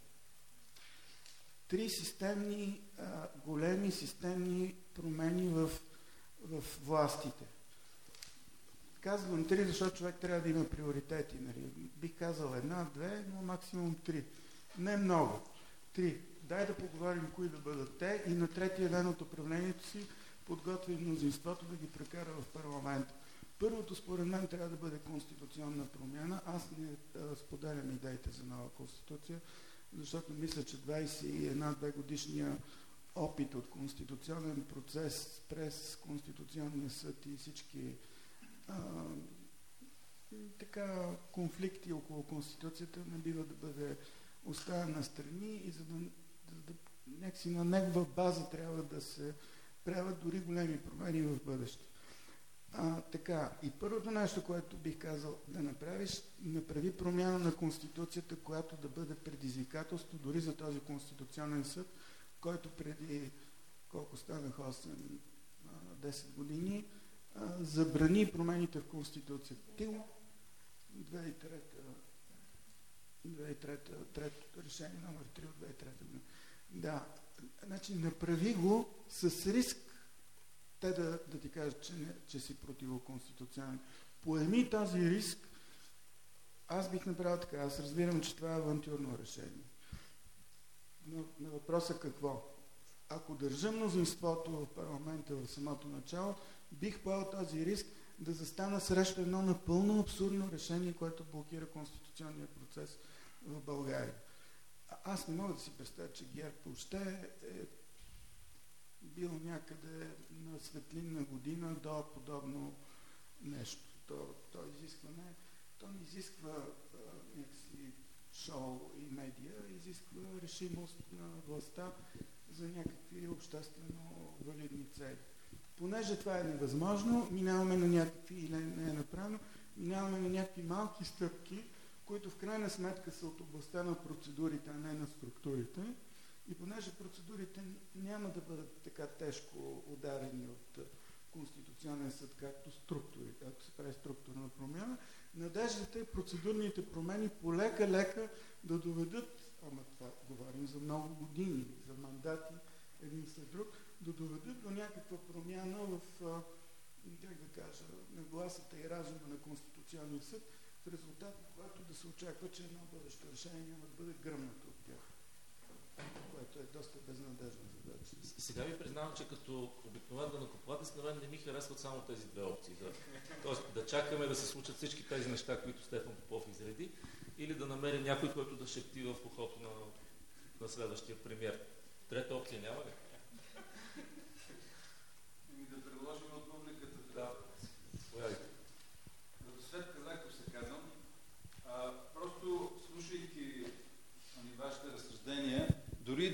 [SPEAKER 3] 3 системни, големи системни промени в властите. Казвам 3, защото човек трябва да има приоритети. Нали? Бих казал 1, 2, но максимум 3. Не много. 3. Дай да поговорим кои да бъдат те и на третия ден от управлението си подготви мнозинството да ги прекара в парламент. Първото, според мен, трябва да бъде конституционна промяна. Аз не споделям идеите за нова конституция, защото мисля, че 21-2 годишния опит от конституционен процес през Конституционния съд и всички конфликти около Конституцията не бива да бъде оставен на страни и за да някакси на негова база трябва да се правят дори големи промени в бъдеще. Така, и първото нещо, което бих казал да направиш, направи промяна на Конституцията, която да бъде предизвикателство дори за този Конституционен съд, който преди колко станаха 8-10 години забрани промените в Конституцията. 2003 решение номер 3 от 2003 година. Да, значи направи го с риск те да ти кажат, че си противоконституционен. Поеми този риск. Аз бих направил така. Аз разбирам, че това е авантюрно решение. Но на въпроса какво? Ако държа мнозинството в парламента в самото начало, бих поел този риск да застана срещу едно напълно абсурдно решение, което блокира конституционния процес в България. Аз не мога да си представя, че ГЕРБ въобще е бил някъде на светлинна година до подобно нещо. То не изисква някакси шоу и медия, изисква решимост на властта за някакви обществено валидни цели. Понеже това е невъзможно, минаваме на някакви, или не е направено, минаваме на някакви малки стъпки, които в крайна сметка са от областта на процедурите, а не на структурите. И понеже процедурите няма да бъдат така тежко ударени от Конституционен съд, както структурите, ако се прави структурна промяна, надеждата е процедурните промени полека-лека да доведат, ама това говорим за много години, за мандати един след друг, да доведат до някаква промяна в, как да кажа, нагласата и разума на Конституционния съд, в резултат на което да се очаква, че едно бъдещо решение няма да бъде гръмнато от тях, което е доста безнадежна задача.
[SPEAKER 1] Сега ви признавам, че като обикновен данъкоплатец на мен не ми харесват само тези две опции. Тоест да чакаме да се случат всички тези неща, които Стефан Попов изреди, или да намерим някой, който да шепти в ухото на следващия премиер. Трета опция няма ли?
[SPEAKER 5] Да предложим от публиката.
[SPEAKER 1] Да. Появите.
[SPEAKER 5] Радосвет Казаков се казвам. Просто слушайки вашите разсъждения, дори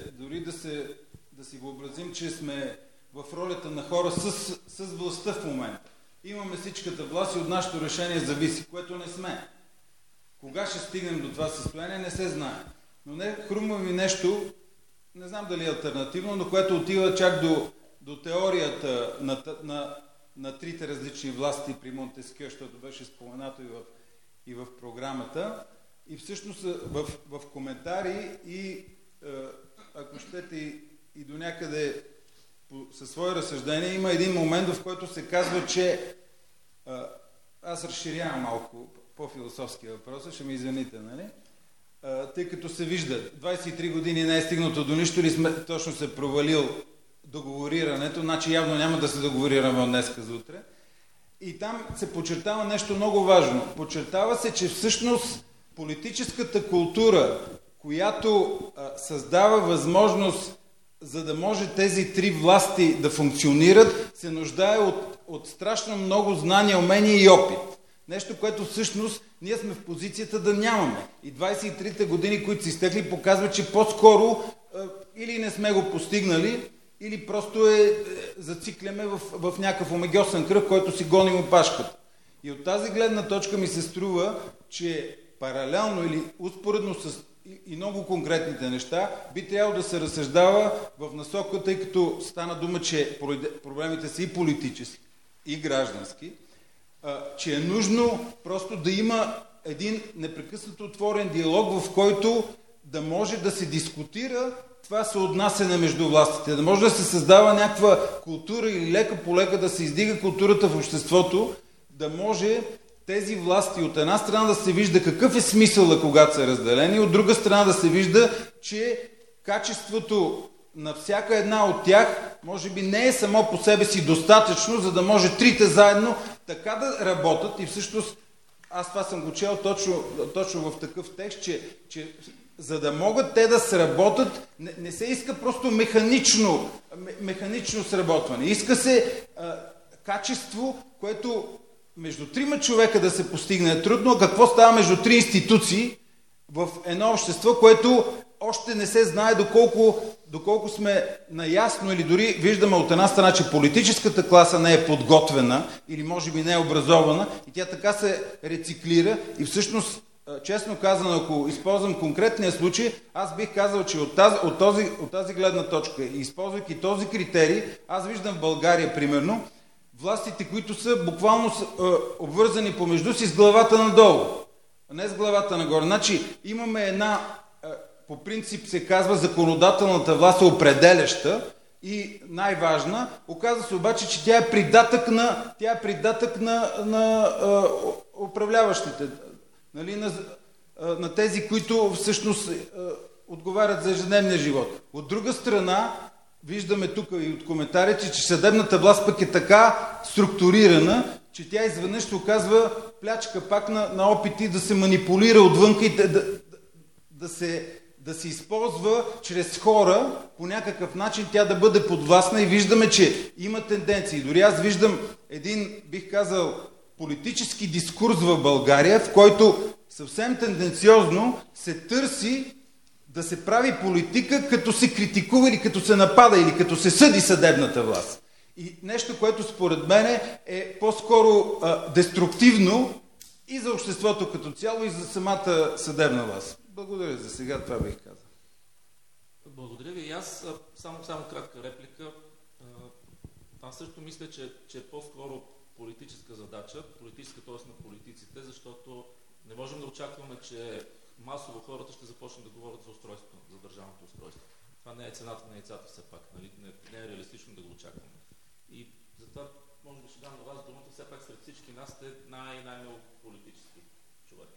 [SPEAKER 5] да си въобразим, че сме в ролята на хора с властта в момента. Имаме всичката власт и от нашето решение зависи, което не сме. Кога ще стигнем до това състояние, не се знае. Но не хрумва ми нещо, не знам дали е алтернативно, но което отива чак до теорията на трите различни власти при Монтескьо, защото беше споменато и в програмата. И всъщност в коментари и, ако щете, и до някъде със свое разсъждение, има един момент, в който се казва, че аз разширявам малко по-философски въпроса, ще ми извините, нали? Тъй като се вижда, 23 години не е стигнато до нищо или точно се провалил договорирането, значи явно няма да се договорираме от днеска за утре. И там се подчертава нещо много важно. Подчертава се, че всъщност политическата култура, която създава възможност, за да може тези три власти да функционират, се нуждае от страшно много знания, умения и опит. Нещо, което всъщност ние сме в позицията да нямаме. И 23-те години, които са изтекли, показват, че по-скоро или не сме го постигнали, или просто зацикляме в някакъв омегиосен кръг, който си гоним опашката. И от тази гледна точка ми се струва, че паралелно или успоредно с и много конкретните неща, би трябвало да се разсъждава в насока, тъй като стана дума, че проблемите са и политически, и граждански, че е нужно просто да има един непрекъснато отворен диалог, в който да може да се дискутира това съотнасяне между властите, да може да се създава някаква култура или лека по лека да се издига културата в обществото, да може тези власти от една страна да се вижда какъв е смисъл, когато са разделени, от друга страна да се вижда, че качеството на всяка една от тях може би не е само по себе си достатъчно, за да може трите заедно така да работят. И всъщност аз това съм го чел точно в такъв текст, че за да могат те да сработят, не се иска просто механично сработване. Иска се качество, което между трима човека да се постигне е трудно, а какво става между три институции в едно общество, което още не се знае доколко сме наясно или дори виждаме от една страна, че политическата класа не е подготвена или може би не е образована и тя така се рециклира и всъщност, честно казано, ако използвам конкретния случай, аз бих казал, че от тази гледна точка, използвайки този критерий, аз виждам в България, примерно, властите, които са буквално обвързани помежду си с главата надолу, а не с главата нагоре. Значи имаме една, по принцип се казва, законодателната власт е определяща и най-важна. Оказва се обаче, че тя е придатък на управляващите, нали, на тези, които всъщност отговарят за ежедневния живот. От друга страна, виждаме тук и от коментарите, че съдебната власт пък е така структурирана, че тя изведнъж се оказва плячка пак на опити да се манипулира отвънка и да се използва чрез хора по някакъв начин тя да бъде подвластна и виждаме, че има тенденции. Дори аз виждам един, бих казал, политически дискурс в България, в който съвсем тенденциозно се търси да се прави политика, като се критикува или като се напада, или като се съди съдебната власт. И нещо, което според мен е по-скоро деструктивно и за обществото като цяло, и за самата съдебна власт. Благодаря за сега, това бих казал.
[SPEAKER 1] Благодаря ви. И аз само кратка реплика. Аз също мисля, че е по-скоро политическа задача, политическа, т.е. на политиците, защото не можем да очакваме, че масово хората ще започнат да говорят за устройството, за държавното устройство. Това не е цената на яйцата все пак, нали? Не е реалистично да го очакваме. И затова може би ще дам на вас думата, все пак сред всички нас сте най-много политически човек.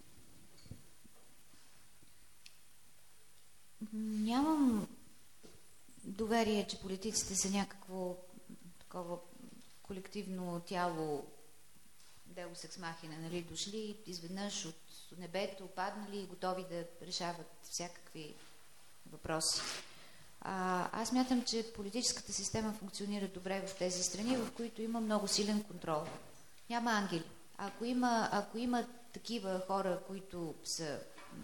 [SPEAKER 2] Нямам доверие, че политиците са някакво такова колективно тяло, Deus ex machina, нали, дошли изведнъж от небето, паднали и готови да решават всякакви въпроси. Аз мятам, че политическата система функционира добре в тези страни, в които има много силен контрол. Няма ангели. Ако има такива хора, които са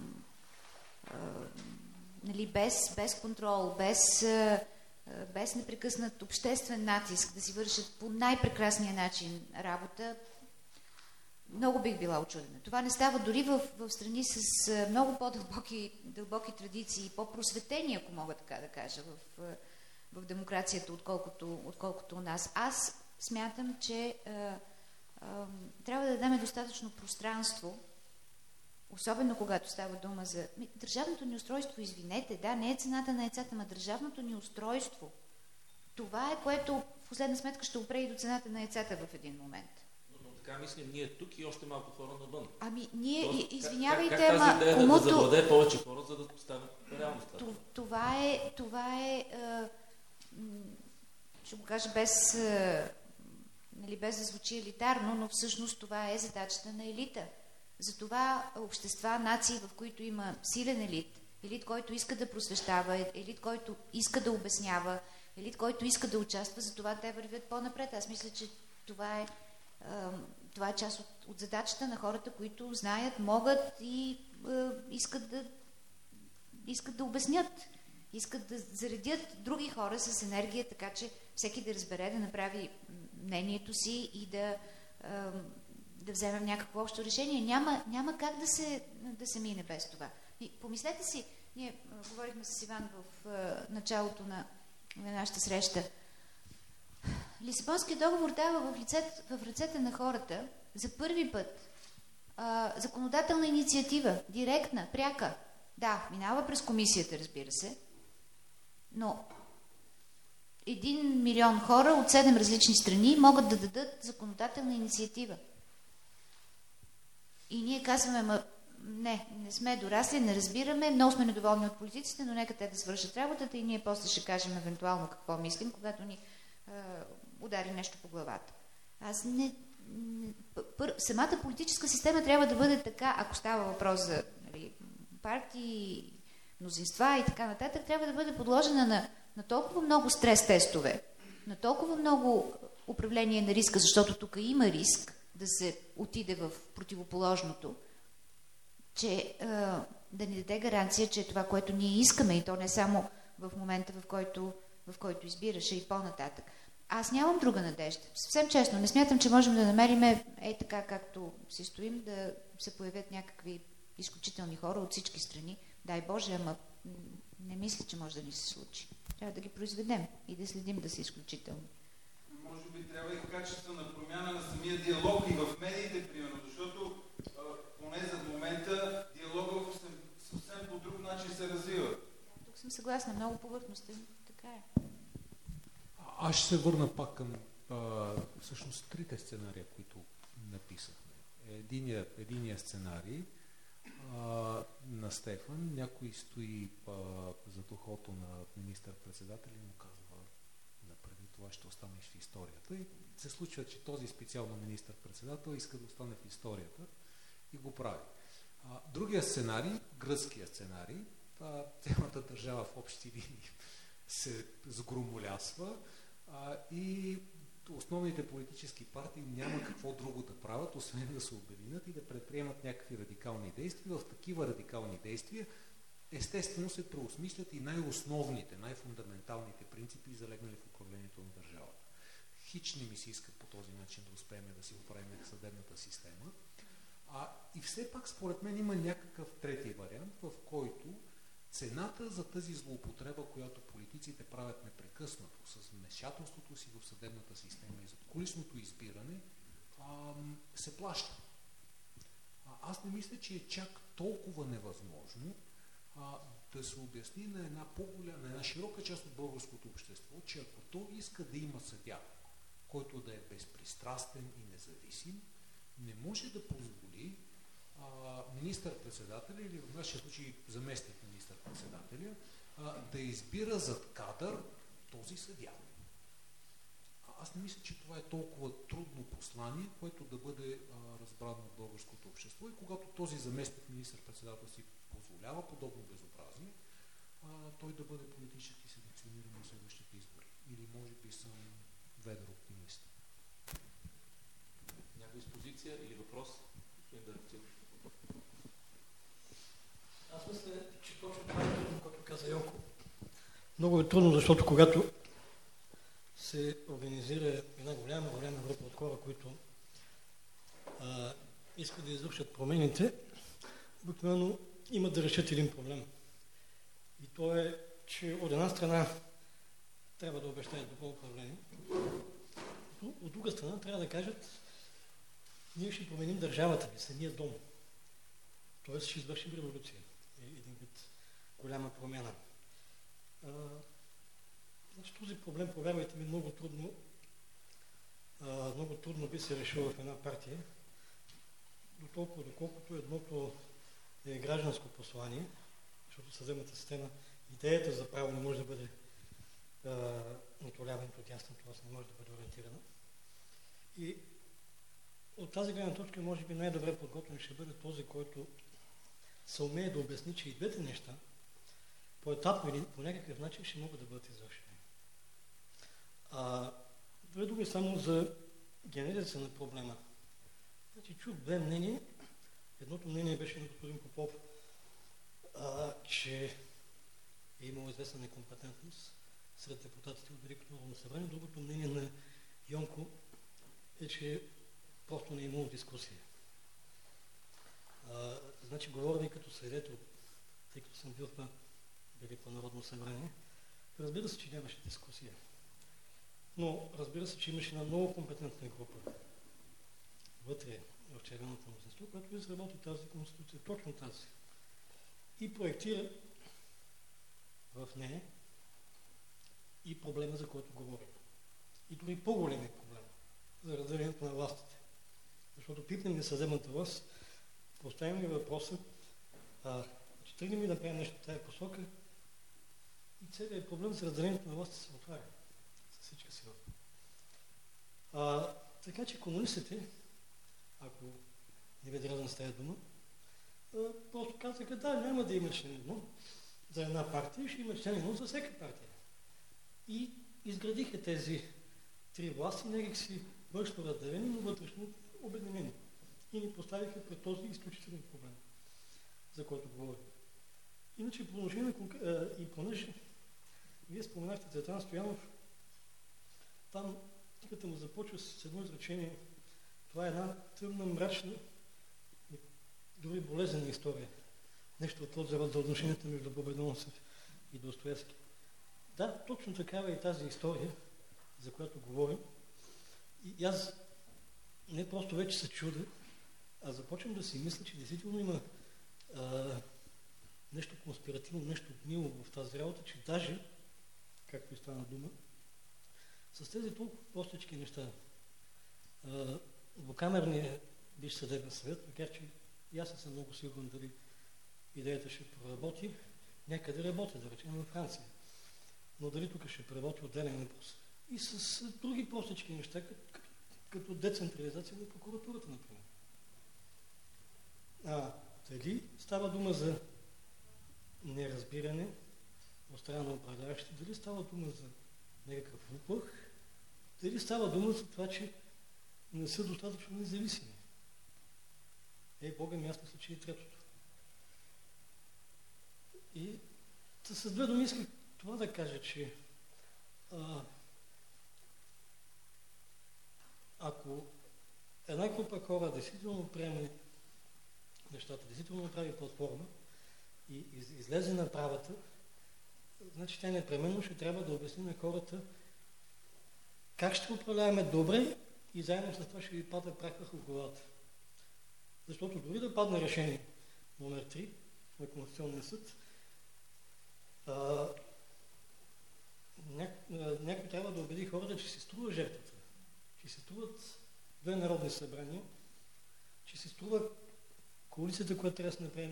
[SPEAKER 2] нали, без контрол, без непрекъснат обществен натиск да си вършат по най-прекрасния начин работа, много бих била учудена. Това не става дори в страни с много по-дълбоки традиции, по-просветени, ако мога така да кажа, в демокрацията, отколкото у нас. Аз смятам, че трябва да дадем достатъчно пространство, особено когато става дума за държавното ни устройство, извинете, да, не е цената на яйцата, но държавното ни устройство. Това е, което в последна сметка ще опре и до цената на яйцата в един момент.
[SPEAKER 1] Но така мислим ние тук и още малко хора навън.
[SPEAKER 2] Ами ние, извинявайте,
[SPEAKER 1] как тази идея
[SPEAKER 2] комуто...
[SPEAKER 1] да завладее повече хора, за да стане реалност?
[SPEAKER 2] Това е ще го кажа без да звучи елитарно, но всъщност това е задачата на елита. Затова общества, нации, в които има силен елит, който иска да просвещава, елит, който иска да обяснява, елит, който иска да участва, затова те вървят по-напред. Аз мисля, че това е част от задачата на хората, които знаят, могат и искат да обяснят, искат да заредят други хора с енергия, така че всеки да разбере, да направи мнението си и да вземем някакво общо решение. Няма как да се мине без това. И помислете си, ние говорихме с Иван в началото на нашата среща. Лисабонският договор дава в ръцете на хората за първи път законодателна инициатива, директна, пряка. Да, минава през комисията, разбира се, но 1 милион хора от 7 различни страни могат да дадат законодателна инициатива. И ние казваме, не сме дорасли, не разбираме, много сме недоволни от политиците, но нека те да свършат работата и ние после ще кажем евентуално какво мислим, когато ни удари нещо по главата. Самата политическа система трябва да бъде така, ако става въпрос за партии, мнозинства и така нататък, трябва да бъде подложена на толкова много стрес-тестове, на толкова много управление на риска, защото тук има риск да се отиде в противоположното, че да ни даде гаранция, че това, което ние искаме, и то не само в момента, в който избираше и по-нататък. Аз нямам друга надежда. Съвсем честно, не смятам, че можем да намерим така, както си стоим, да се появят някакви изключителни хора от всички страни. Дай Боже, ама не мисля, че може да ни се случи. Трябва да ги произведем и да следим да са изключителни.
[SPEAKER 5] Може би трябва и качествена промяна на самия диалог и в медиите, примерно, защото поне за момента диалога съвсем по друг начин се развива.
[SPEAKER 2] Тук съм съгласна, много повърхностен, така е.
[SPEAKER 4] Аз ще се върна пак към всъщност трите сценария, които написахме. Единият сценарий на Стефан, някой стои зад ухото на министър-председателя и му казва: напреди това ще останеш в историята. И се случва, че този специално министър-председател иска да остане в историята и го прави. Другия сценарий, гръцкия сценарий, цялата държава в общи линии се сгромолясва и основните политически партии няма какво друго да правят, освен да се обединят и да предприемат някакви радикални действия. В такива радикални действия естествено се преосмислят и най-основните, най-фундаменталните принципи, залегнали в управлението на държавата. Хич не ми се иска по този начин да успеем да си оправим съдебната система. И все пак, според мен, има някакъв трети вариант, в който цената за тази злоупотреба, която политиците правят непрекъснато с вмешателството си в съдебната система и задкулисното избиране, се плаща. Аз не мисля, че е чак толкова невъзможно да се обясни на една широка част от българското общество, че ако то иска да има съдия, който да е безпристрастен и независим, не може да позволи министър-председателя или в нашия случай заместник министър-председателя да избира зад кадър този съдия. Аз не мисля, че това е толкова трудно послание, което да бъде разбрано от българското общество, и когато този заместник министър-председател си позволява подобно безобразие, той да бъде политически селекциониран на следващите избори. Или може би съм ведър оптимист.
[SPEAKER 1] Някаква позиция или въпрос?
[SPEAKER 6] Аз мисля, че точно това е трудно, което каза Йонко. Много е трудно, защото когато се организира една голяма група от хора, които искат да извършат промените, обикновено имат да решат един проблем. И то е, че от една страна трябва да обещаят добро управление, от друга страна трябва да кажат: ние ще променим държавата ви, самия дом. Тоест ще извършим революция. Един вид голяма промяна. Значи този проблем, повярвайте ми, много трудно би се решил в една партия, доколкото едното е гражданско послание, защото съдебната система, идеята за право не може да бъде нито лява, нито дясна, т.е. не може да бъде ориентирана. И от тази гледна точка, може би най-добре подготвен ще бъде този, който се умее да обясни, че и двете неща по-етапно или по някакъв начин ще могат да бъдат извършени. Две думи само за генезиса на проблема. Значи, чух две мнения. Едното мнение беше на господин Попов, че е имало известна некомпетентност сред депутатите от Великото народно събрание. Другото мнение на Йонко е, че просто не е имало дискусия. Значи, говоря ви като свидетел, тъй като съм бил в Велико народно събрание. Разбира се, че нямаше дискусия. Но разбира се, че имаше една много компетентна група вътре в червеното мнозинство, която изработи тази конституция, точно тази. И проектира в нея и проблема, за който говорим. И дори по-големия проблем за разделението на властите. Защото пипнем ли съдебната власт, поставим ли въпроса, че тръгнем ли да правим нещо в тази посока, и целият проблем с разделението на властите се отваря със всичка сила. Така че комунистите, ако не бе дразна с тази дума, просто казаха: да, няма да има член едно за една партия, ще има член едно за всяка партия. И изградиха тези три власти, някак си външно разделени, но вътрешно обединени. И ни поставиха пред този изключителен проблем, за който говорим. Иначе продължение и понеже вие споменахте Цветан Стоянов, там книгата му започва с едно изречение. Това е една тъмна, мрачна и дори болезнена история. Нещо от този род за отношенията между Победоносев и Достоевски. Да, точно такава е тази история, за която говорим. И аз не просто вече се чудя, а започвам да си мисля, че действително има нещо конспиративно, нещо гнило в тази работа, че даже, както и стана дума, с тези толкова простички неща, двукамерният Висш съдебен съвет, макар че и аз не съм много сигурен дали идеята ще проработи, някъде работи, да речем, във Франция. Но дали тук ще проработи отделен въпрос. И с други простички неща, като децентрализация на прокуратурата, например. Дали става дума за неразбиране от страна на управляващите, дали става дума за някакъв уплах, дали става дума за това, че не са достатъчно независими. Бога ми, аз мисля, че и третото. И с две думи исках това да кажа, че ако една група хора действително приеме нещата, действително направи платформа и излезе на правата, значи тя непременно ще трябва да обясни на хората как ще управляваме добре и заедно с това ще ви пада праха в главата. Защото дори да падне решение номер 3 на Конституционния съд, някой трябва да убеди хората, че се струва жертвата, че се струват две народни събрания, че се струва коалицията, която трябва да се направи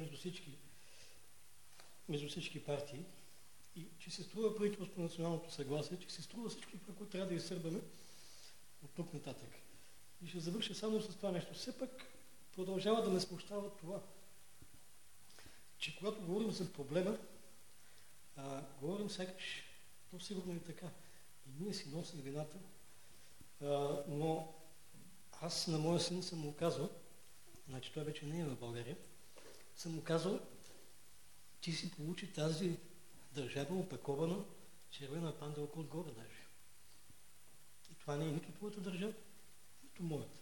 [SPEAKER 6] между всички партии и че се струва правителството на националното съгласие, че се струва всички това, което трябва да изсърбаме от тук нататък. И ще завърша само с това нещо. Все пак продължава да ме смущава това, че когато говорим за проблема, говорим сякаш, то сигурно е така. И ние си носим вината, но аз на моя син съм му казал, значи той вече не е в България, съм му казал, ти си получи тази държава опакована червена панделка отгоре даже. И това не е нито твоята държава, нито моята.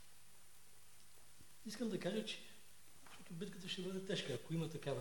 [SPEAKER 6] Искам да кажа, че битката ще бъде тежка, ако има такава.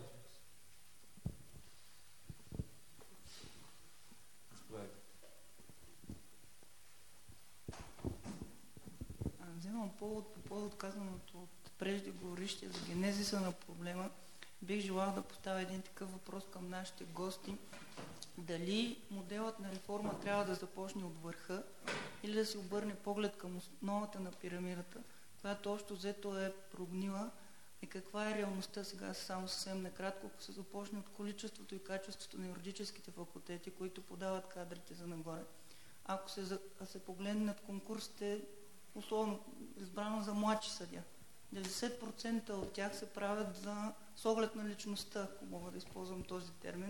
[SPEAKER 7] Вземам по повод казаното от преждеговорившия за генезиса на проблема. Бих желал да поставя един такъв въпрос към нашите гости. Дали моделът на реформа трябва да започне от върха или да се обърне поглед към основата на пирамидата, която общо взето е прогнила, и каква е реалността сега, само съвсем накратко, ако се започне от количеството и качеството на юридическите факултети, които подават кадрите за нагоре. Ако се погледне над конкурсите, условно избрано за младши съдия, 90% от тях се правят с оглед на личността, ако мога да използвам този термин,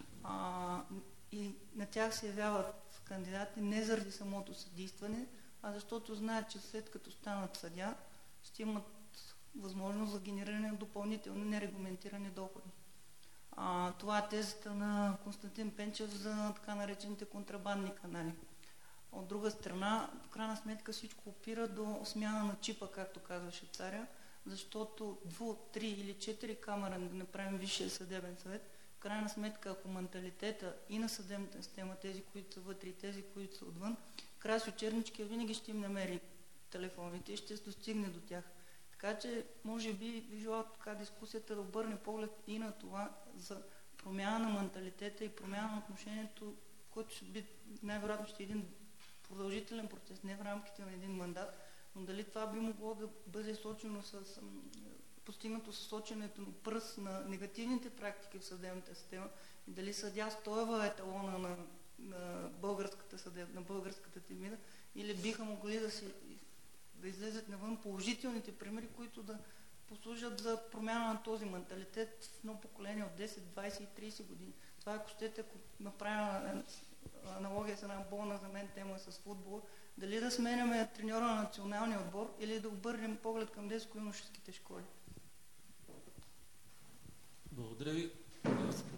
[SPEAKER 7] и на тях се явяват кандидати не заради самото съдействане, а защото знаят, че след като станат съдия, ще имат възможност за генериране на допълнителни нерегламентирани доходи. Това е тезата на Константин Пенчев за така наречените контрабандни канали. От друга страна, в крайна сметка всичко опира до смяна на чипа, както казваше царя, защото 2, 3 или 4 камера да направим Висшия съдебен съвет, в крайна сметка, ако менталитета и на съдебната система, тези, които са вътре и тези, които са отвън, Красьо Черничкия винаги ще им намери телефоните и ще се достигне до тях. Така че, може би, желая така дискусията да обърне поглед и на това за промяна на менталитета и промяна на отношението, който ще би най-вероятно ще е един продължителен процес, не в рамките на един мандат, но дали това би могло да бъде постигнато с соченето на пръст на негативните практики в съдебната система и дали съдия Стоева е еталона на българската темида, или биха могли да излезат навън положителните примери, които да послужат за промяна на този менталитет в едно поколение от 10, 20 и 30 години. Това, ако щете, ако направя аналогия с една болна за мен тема с футбола, дали да сменяме треньора на националния отбор или да обърнем поглед към детско-юношеските школи.
[SPEAKER 1] Благодаря ви.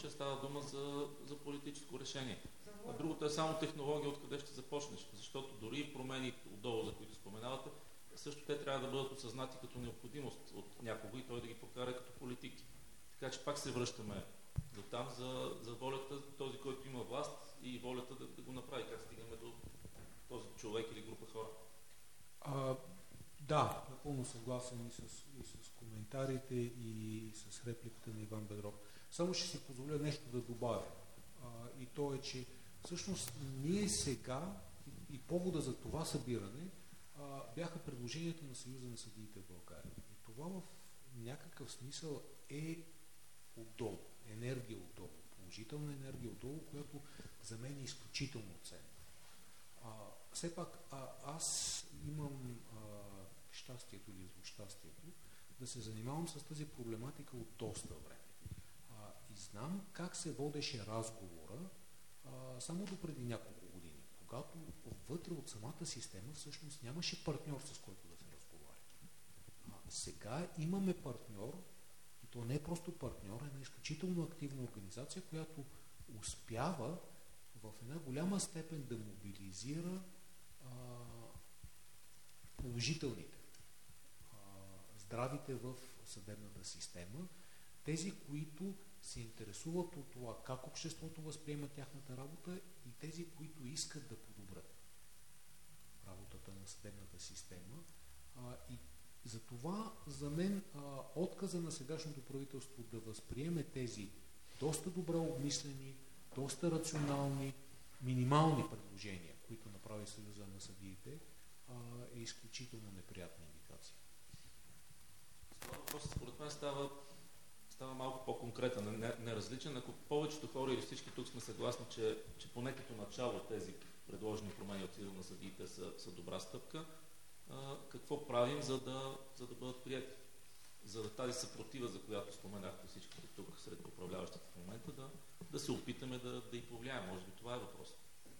[SPEAKER 1] случая става дума за политическо решение. А другото е само технология, откъде ще започнеш. Защото дори промени отдолу, за които споменавате, също те трябва да бъдат осъзнати като необходимост от някого и той да ги прокара като политики. Така че пак се връщаме до там за волята, този, който има власт и волята да го направи. Как стигаме до този човек или група хора?
[SPEAKER 4] Да, напълно съгласен и с коментарите и с репликата на Иван Бедров. Само ще си позволя нещо да добавя. И то е, че всъщност ние сега и повода за това събиране бяха предложенията на Съюза на съдиите в България. И това в някакъв смисъл е отдолу, енергия отдолу, положителна енергия отдолу, която за мен е изключително ценна. Все пак аз имам щастието или злощастието да се занимавам с тази проблематика от доста време. И знам как се водеше разговора само до преди няколко години, когато вътре от самата система всъщност нямаше партньор, с който да се разговаря. Сега имаме партньор, и то не е просто партньор, е една изключително активна организация, която успява в една голяма степен да мобилизира положителните, здравите в съдебната система, тези, които се интересуват от това как обществото възприема тяхната работа и тези, които искат да подобрят работата на съдебната система. И затова за мен отказа на сегашното правителство да възприеме тези доста добре обмислени, доста рационални, минимални предложения, които направи Съюза на съдиите, е изключително неприятна индикация.
[SPEAKER 1] Въпросът според мен става малко по-конкретен, неразличен. Ако повечето хора или всички тук сме съгласни, че поне като начало тези предложени промени от Съюза на съдиите са добра стъпка, какво правим, за да бъдат приети? За да тази съпротива, за която споменахте всичките тук сред управляващите в момента, да се опитаме да й повлияем. Може би това е въпрос.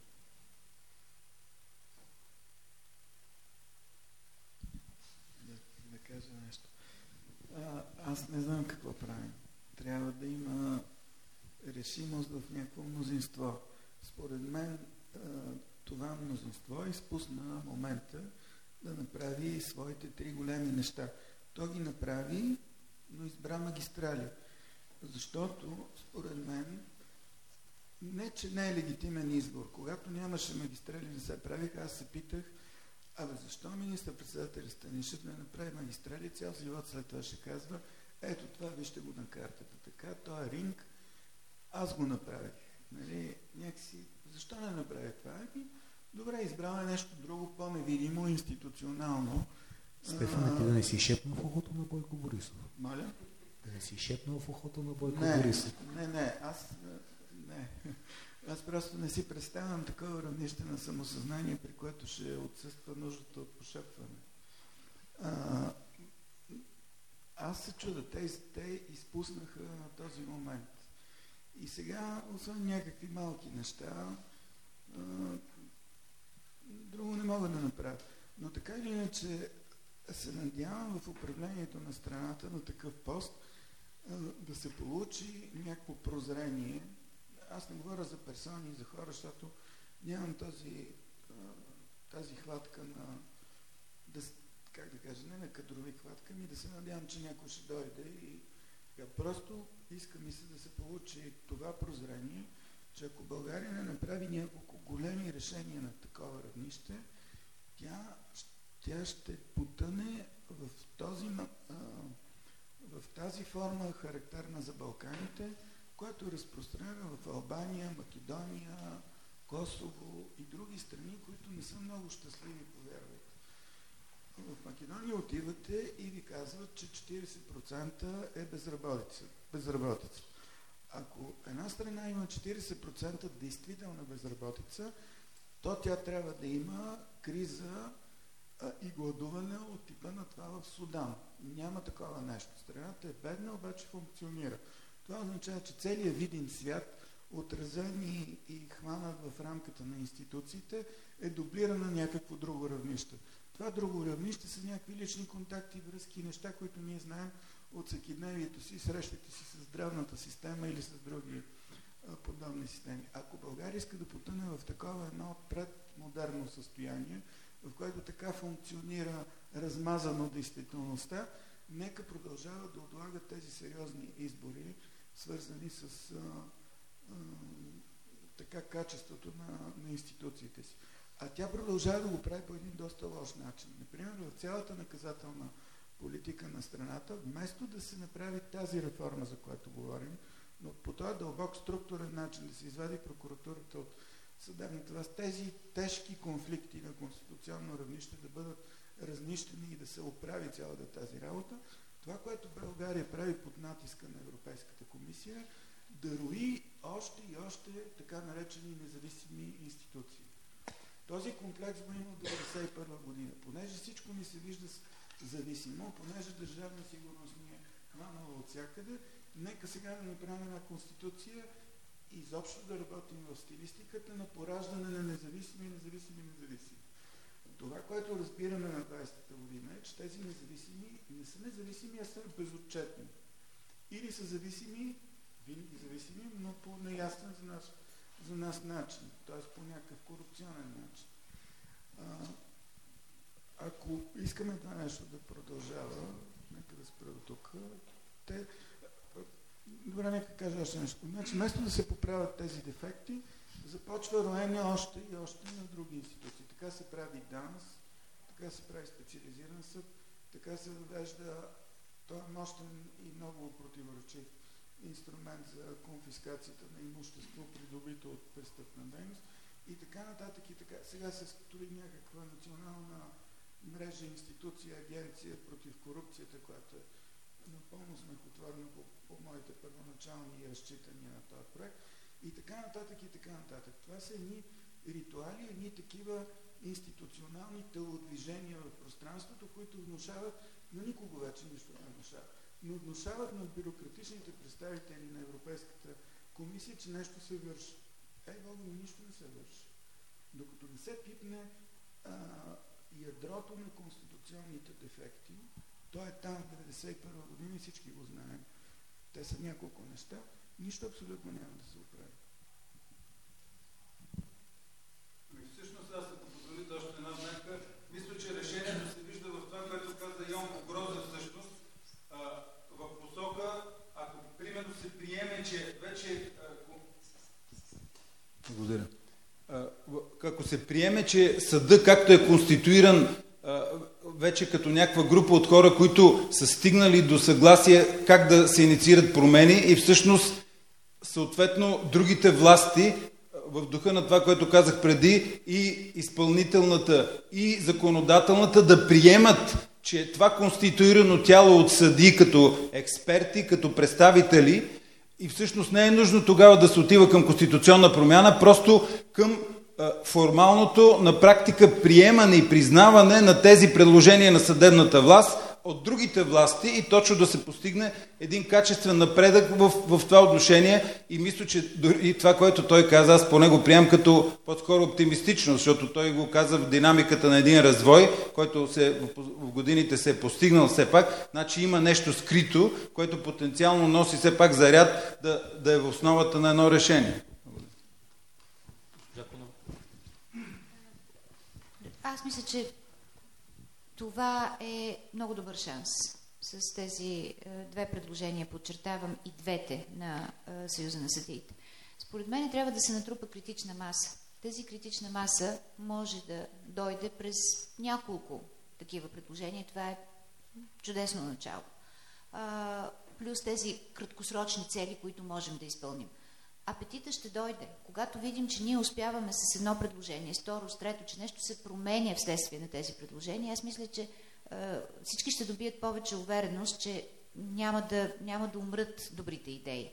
[SPEAKER 3] Да кажа нещо. Аз не знам какво правим. Трябва да има решимост в някакво мнозинство. Според мен това мнозинство изпусна момента да направи своите 3 големи неща. То ги направи, но избра магистрали. Защото, според мен, не, че не е легитимен избор. Когато нямаше магистрали, не се правиха, аз се питах, защо министър-председателят Станишев не направи магистрали, цял живот след това ще казва, ето това, вижте го на картата. Така, това е ринг, аз го направих. Нали, някакси, защо не направи това? Добре, избрал е нещо друго, по-невидимо, институционално.
[SPEAKER 4] Стефан, ти да не си шепнал в ухото на Бойко Борисов?
[SPEAKER 3] Моля?
[SPEAKER 4] Да не си шепнал в ухото на Бойко Борисов?
[SPEAKER 3] Не. Аз просто не си представям такова равнище на самосъзнание, при което ще отсъства нуждата от пошепване. Аз се чудя, те изпуснаха на този момент. И сега, освен някакви малки неща, друго не мога да направя. Но така или иначе се надявам в управлението на страната на такъв пост да се получи някакво прозрение. Аз не говоря за персони, за хора, защото нямам тази хватка на, как да кажа, не на кадрови хватка, да се надявам, че някой ще дойде и просто иска ми се да се получи това прозрение, че ако България не направи няколко големи решения на такова равнище, тя ще потъне в тази форма, характерна за Балканите, която е разпространена в Албания, Македония, Косово и други страни, които не са много щастливи, повярвайте. В Македония отивате и ви казват, че 40% е безработица. Ако една страна има 40% действителна безработица, то тя трябва да има криза и гладуване от типа на това в Судан. Няма такова нещо. Страната е бедна, обаче функционира. Това означава, че целият видим свят, отразен и хванат в рамката на институциите, е дублиран на някакво друго равнище. Това друго равнище са някакви лични контакти, връзки и неща, които ние знаем от всекидневието си, срещите си с здравната система или с други подобни системи. Ако България иска да потъне в такова едно предмодерно състояние, в което така функционира размазано действителността, нека продължава да отлагат тези сериозни избори, свързани с така качеството на институциите си. А тя продължава да го прави по един доста лош начин. Например, в цялата наказателна политика на страната, вместо да се направи тази реформа, за която говорим, но по този дълбок структурен начин да се извади прокуратурата от съдебната власт, тези тежки конфликти на конституционно равнище да бъдат разнищени и да се оправи цялата тази работа, това, което България прави под натиска на Европейската комисия, да рои още и още така наречени независими институции. Този комплекс го има от 1991 година. Понеже всичко ни се вижда зависимо, понеже държавна сигурност ни е хванала от всякъде, нека сега да направим една конституция и изобщо да работим в стилистиката на пораждане на независими. Това, което разбираме на 20-та година е, че тези независими не са независими, а са безотчетни. Или са зависими, винаги зависими, но по неясен за нас начин, т.е. по някакъв корупционен начин. Ако искаме това нещо да продължава, нека да спра до тук, добре, нека кажа още нещо. Значи, вместо да се поправят тези дефекти, започва роене още и още на други институции. Така се прави ДАНС, така се прави специализиран съд, така се въвежда този мощен и много противоречив инструмент за конфискацията на имущество, придобито от престъпна дейност и така нататък и така. Сега се строи някаква национална мрежа, институция, агенция против корупцията, която е напълно смехотворна по моите първоначални разчитания на този проект и така нататък и така нататък. Това са едни ритуали, едни такива институционални телодвижения в пространството, които внушават, но никого вече нищо не внушават, но внушават на бюрократичните представители на Европейската комисия, че нещо се върши. Богу, нищо не се върши. Докато не се пипне ядрото на конституционните дефекти, то е там в 1991 година и всички го знаем. Те са няколко неща, нищо абсолютно няма да се оправи.
[SPEAKER 5] Всъщност, аз ако позволите още една вметка, мисля, че решението се вижда в това, което каза Йонко Грозев всъщност, в посока, ако примерно се приеме, че вече... Благодаря. Ако се приеме, че съда, както е конституиран вече като някаква група от хора, които са стигнали до съгласие как да се инициират промени и всъщност съответно другите власти, в духа на това, което казах преди, и изпълнителната, и законодателната да приемат, че това конституирано тяло от съдии като експерти, като представители, и всъщност не е нужно тогава да се отива към конституционна промяна, просто към формалното на практика приемане и признаване на тези предложения на съдебната власт от другите власти и точно да се постигне един качествен напредък в това отношение. И мисля, че и това, което той каза, аз поне го приемам като по-скоро оптимистично, защото той го каза в динамиката на един развой, който в годините се е постигнал все пак. Значи има нещо скрито, което потенциално носи все пак заряд да е в основата на едно решение.
[SPEAKER 2] Аз мисля, че това е много добър шанс с тези две предложения, подчертавам и двете на Съюза на съдиите. Според мен трябва да се натрупа критична маса. Тази критична маса може да дойде през няколко такива предложения. Това е чудесно начало. Плюс тези краткосрочни цели, които можем да изпълним. Апетита ще дойде, когато видим, че ние успяваме с едно предложение, с второ, с трето, че нещо се променя вследствие на тези предложения. Аз мисля, че всички ще добият повече увереност, че няма да умрат добрите идеи.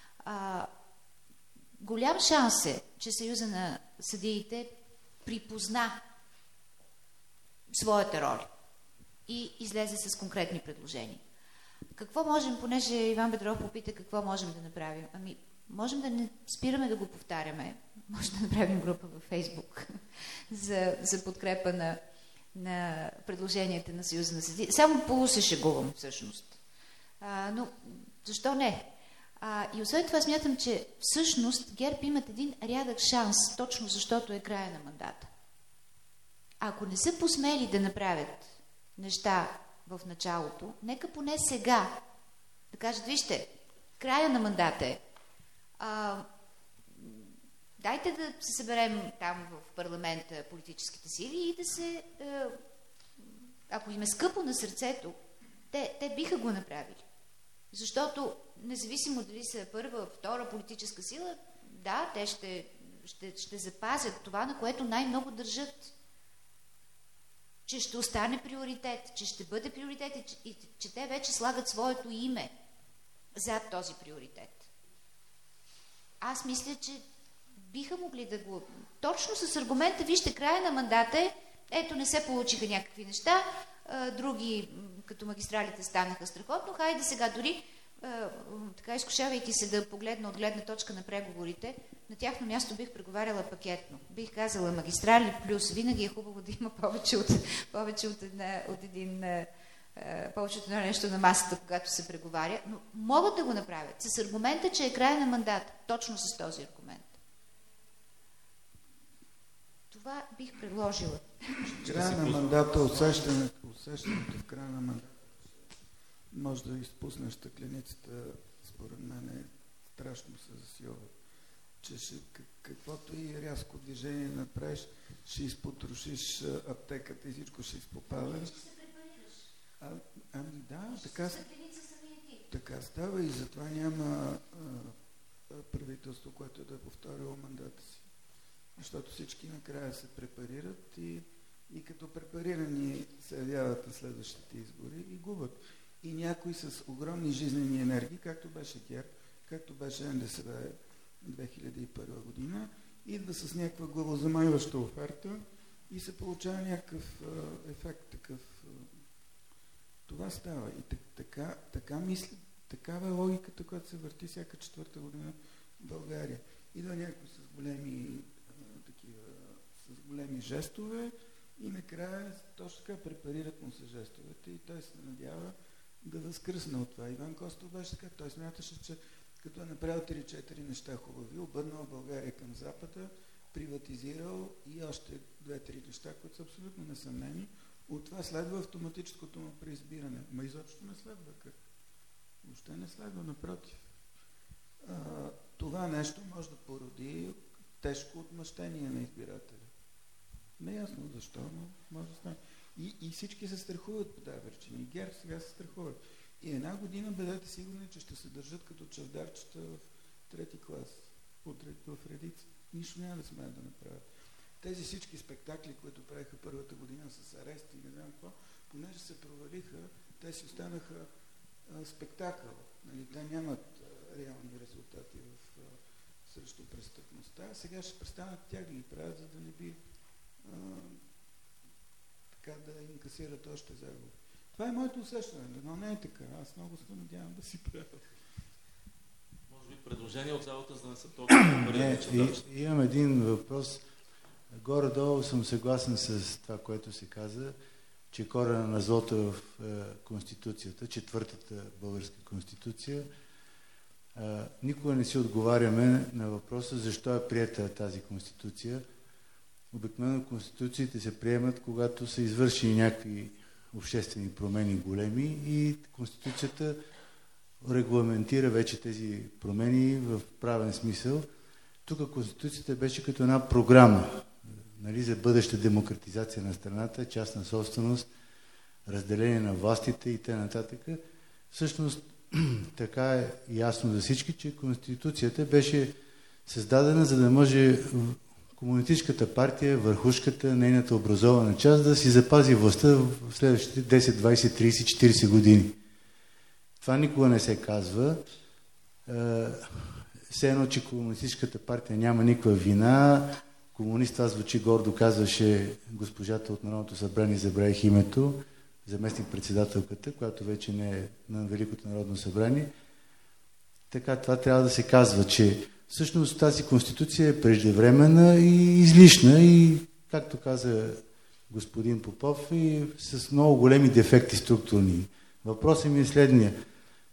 [SPEAKER 2] Голям шанс е, че Съюза на съдиите припозна своята роля и излезе с конкретни предложения. Какво можем, понеже Иван Бедров попита какво можем да направим? Можем да не спираме да го повтаряме. Може да направим група във Фейсбук за подкрепа на предложенията на Съюза на съдиите. Само полу се шегувам всъщност. Но защо не? И освен това смятам, че всъщност ГЕРБ имат един рядък шанс, точно защото е края на мандата. Ако не са посмели да направят неща в началото, нека поне сега да кажат, вижте, края на мандата е. Дайте да се съберем там в парламента политическите сили и да се... ако им е скъпо на сърцето, те биха го направили. Защото, независимо дали са първа, втора политическа сила, да, те ще запазят това, на което най-много държат. Че ще остане приоритет, че ще бъде приоритет и че те вече слагат своето име зад този приоритет. Аз мисля, че биха могли да го... Точно с аргумента, вижте, края на мандата ето не се получиха някакви неща, други, като магистралите, станаха страхотно, хайде сега дори, така изкушавайки се да погледна от гледна точка на преговорите, на тяхно място бих преговаряла пакетно. Бих казала магистрали плюс, винаги е хубаво да има повече от едно нещо на масата, когато се преговаря, но могат да го направят с аргумента, че е края на мандата, точно с този аргумент. Това бих предложила.
[SPEAKER 3] Края на мандата, усещането в края на мандата, може да изпуснеш стъкленицата, според мен е страшно се засилва. Че каквото и рязко движение направиш, ще изпотрошиш аптеката и всичко ще изпопада.
[SPEAKER 2] Ще се препарираш.
[SPEAKER 3] Да, така става и затова няма правителство, което да е повторило мандата си. Защото всички накрая се препарират и като препарирани се явяват на следващите избори и губят. И някои с огромни жизнени енергии, както беше ГЕРБ, както беше НДСВ 2001 година, идва с някаква главозамайваща оферта и се получава някакъв ефект такъв. Това става. И така мисля, такава е логиката, която се върти всяка четвърта година в България. Идва някой с големи жестове и накрая точно така препарират му се жестовете и той се надява да възкръсне от това. Иван Костов беше така. Той смяташе, че като е направил 3-4 неща хубави, обърнал България към Запада, приватизирал и още 2-3 неща, които са абсолютно несъмнени. От това следва автоматическото му преизбиране. Ма изобщо не следва. Въобще не следва, напротив. Това нещо може да породи тежко отмъщение на избирателя. Неясно защо, но може да стане. И всички се страхуват по тази причина. И ГЕРБ сега се страхуват. И една година бъдете сигурни, че ще се държат като чавдарчета в трети клас, в редица. Нищо няма да смеят да направят. Тези всички спектакли, които правиха първата година с арести и не знам какво, понеже се провалиха, те си останаха спектакъл. Нали? Те нямат реални резултати срещу престъпността. Сега ще престанат тях да ги правят, за да не би така да инкасират още загуби. Това е моето усещане, но не е така. Аз много се надявам да си правя.
[SPEAKER 1] Може би предложение от залата, за да не са толкова...
[SPEAKER 8] Имам един въпрос. Горе-долу съм съгласен с това, което се каза, че корена на злото е в Конституцията, четвъртата българска конституция. Никога не си отговаряме на въпроса защо е приета тази конституция. Обикновено конституциите се приемат, когато са извършени някакви обществени промени големи и конституцията регламентира вече тези промени в правен смисъл. Тук конституцията беше като една програма, нали, за бъдеща демократизация на страната, частна собственост, разделение на властите и т.н. Всъщност така е ясно за всички, че конституцията беше създадена, за да може комунистическата партия, върхушката, нейната образована част да си запази властта в следващите 10, 20, 30, 40 години. Това никога не се казва. Все едно, че комунистическата партия няма никаква вина. Комунист, това звучи гордо, казваше госпожата от Народното събрание, забравих името, заместник-председателката, която вече не е на Великото народно събрание. Така, това трябва да се казва, че всъщност тази конституция е преждевременна и излишна и, както каза господин Попов, и с много големи дефекти структурни. Въпросът ми е следния.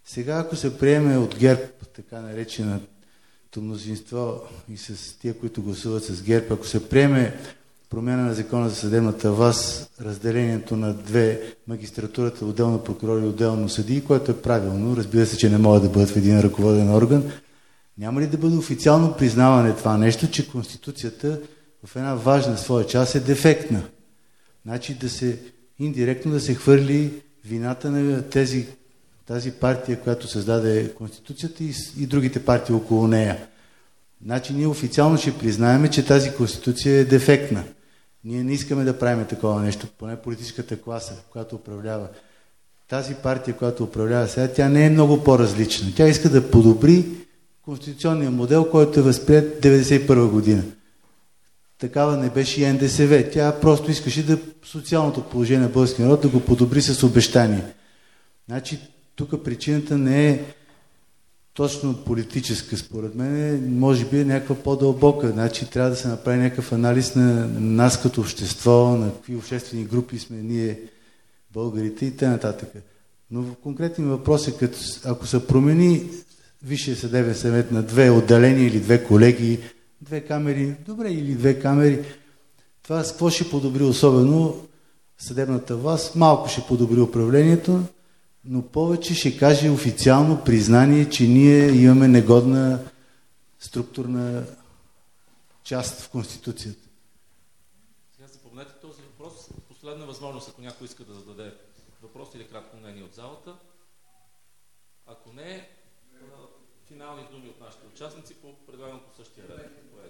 [SPEAKER 8] Сега, ако се приеме от ГЕРБ, така нареченото мнозинство и с тия, които гласуват с ГЕРБ, ако се приеме промяна на закона за съдебната власт, разделението на две магистратурата, отделно прокурори и отделно съдии, което е правилно, разбира се, че не могат да бъдат в един ръководен орган, няма ли да бъде официално признаване това нещо, че Конституцията в една важна своя част е дефектна? Значи да се индиректно да се хвърли вината на тази партия, която създаде Конституцията и другите партии около нея. Значи ние официално ще признаем, че тази Конституция е дефектна. Ние не искаме да правим такова нещо, поне политическата класа, която управлява. Тази партия, която управлява сега, тя не е много по-различна. Тя иска да подобри конституционния модел, който е възприят 1991 година. Такава не беше и НДСВ. Тя просто искаше социалното положение на българския народ да го подобри с обещание. Значи тук причината не е точно политическа, според мен, може би е някаква по-дълбока. Значи трябва да се направи някакъв анализ на нас като общество, на какви обществени групи сме ние, българите и т.н. Но в конкретни въпроси, ако се промени Висшия съдебен съвет на две отделения или две колегии, две камери, добре, или две камери, това с какво ще подобри особено съдебната власт? Малко ще подобри управлението, но повече ще каже официално признание, че ние имаме негодна структурна част в Конституцията.
[SPEAKER 1] Сега запомнете този въпрос. Последна възможност, ако някой иска да зададе въпрос или кратко мнение от залата. Ако не, финални думи от нашите участници предлагам по същия ред.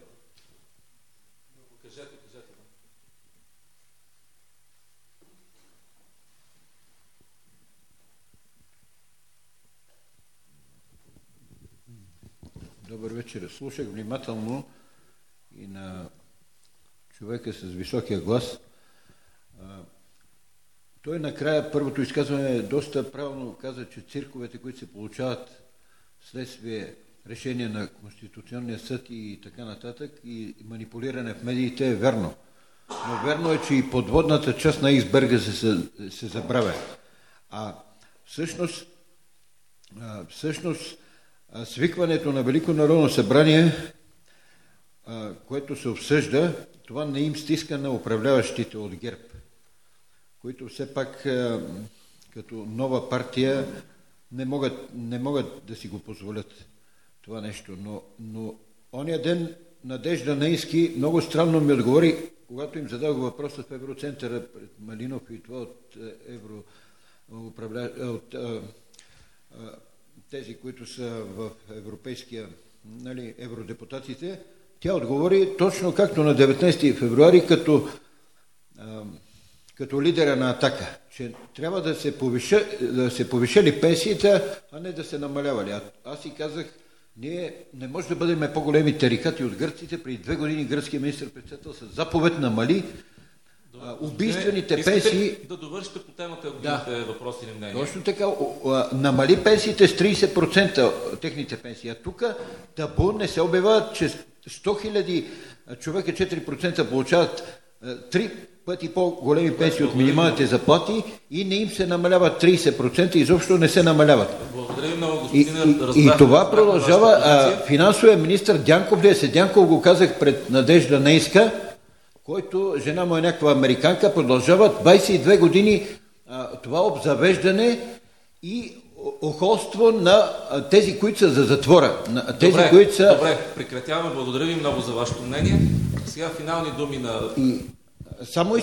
[SPEAKER 1] Кажете.
[SPEAKER 9] Добър вечер. Слушах внимателно и на човека с високия глас. Той накрая, първото изказване доста правилно каза, че цирковете, които се получават следствие решение на Конституционния съд и така нататък, и манипулиране в медиите е верно. Но верно е, че и подводната част на айсберга се забравя. Всъщност свикването на Велико народно събрание, което се обсъжда, това не им стиска на управляващите от ГЕРБ, които все пак като нова партия не могат да си го позволят това нещо. Но ония ден Надежда Нейски много странно ми отговори, когато им зададох въпроса в Евроцентъра пред Малинов и това от тези, които са в европейския, евродепутатите, тя отговори точно както на 19 февруари, като лидера на Атака, че трябва да се повишали пенсиите, а не да се намалявали. Аз си казах, ние не може да бъдем по-големи тарикати от гърците. Преди 2 години гръцкият министър-председател с заповед намали убийствените пенсии.
[SPEAKER 1] Да довършите по темата, ако имате въпроси или мнение.
[SPEAKER 9] Точно така, намали пенсиите с 30% техните пенсии. А тук табу не се обявява, че 100 000 човека 4% получават 3 пъти по-големи пенсии от минималните заплати и не им се намаляват 30%, изобщо не се намаляват.
[SPEAKER 1] Благодаря много, господин.
[SPEAKER 9] И това продължава. Финансовия министър Дянков, Дянков го казах пред Надежда Нейска, който жена му е някаква американка, продължават 22 години това обзавеждане и охолство на тези, които са за затвора.
[SPEAKER 1] Добре, прекратяваме. Благодаря ви много за вашето мнение. Сега финални думи на...
[SPEAKER 9] Само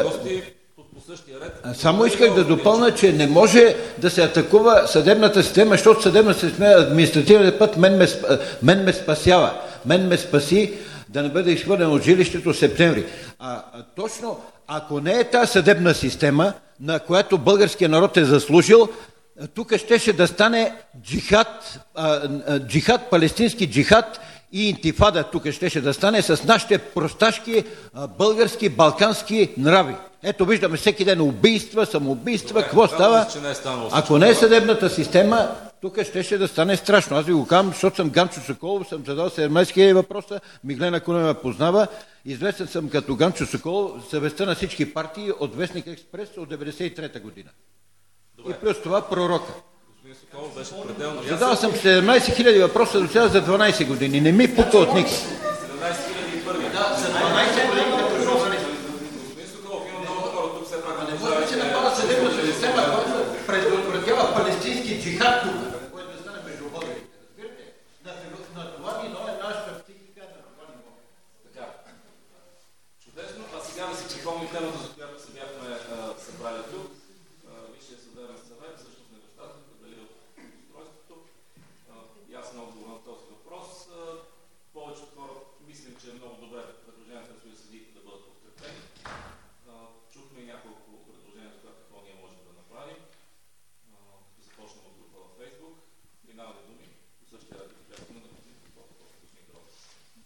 [SPEAKER 9] исках да допълня, че не може да се атакува съдебната система, защото съдебната система е административен път. Мен ме спасява. Мен ме спаси да не бъде изхвърлен от жилището в септември. Точно, ако не е тази съдебна система, на която българския народ е заслужил, тук щеше да стане джихад, палестински джихад и интифада тук щеше да стане с нашите просташки, български, балкански нрави. Ето виждаме всеки ден убийства, самоубийства, какво става. Ако не е съдебната система, тук щеше да стане страшно. Аз ви го казвам, защото съм Ганчо Соколов, съм задал 17 въпроса, Миглена Кунева познава. Известен съм като Ганчо Соколов, съвестта на всички партии от Вестник Експрес от 1993 година. Добре. И плюс това пророка.
[SPEAKER 1] такова беше пределно ясно.
[SPEAKER 9] Задал съм 17 000 въпроса до сега за 12 години. Не ми пука от никой.
[SPEAKER 1] 17 000 първи.
[SPEAKER 9] Да, за 12 години като журналист.
[SPEAKER 1] Господин Соколов, има много хора тук, все пак
[SPEAKER 9] Не може да се напада съдебната система, който предотвратява палестински джихад тук, който да стане между българите. Разбирате? На това ниво е нашата психика, на това ниво.
[SPEAKER 1] Така. Чудесно. А сега да си припомни темата, за която се бяхме събрали тук. Висшия съдебен съвет, всъщност недостатък, дали от устройството. Ясен отговор на този въпрос. Повечето хора мислим, че е много добре предложението на Съюза съдиите да бъдат подкрепени. Чухме и няколко предложения за това какво ние можем да направим. Започнем от група във Фейсбук. Минаваме думи по същия ред, която на господин Грозев.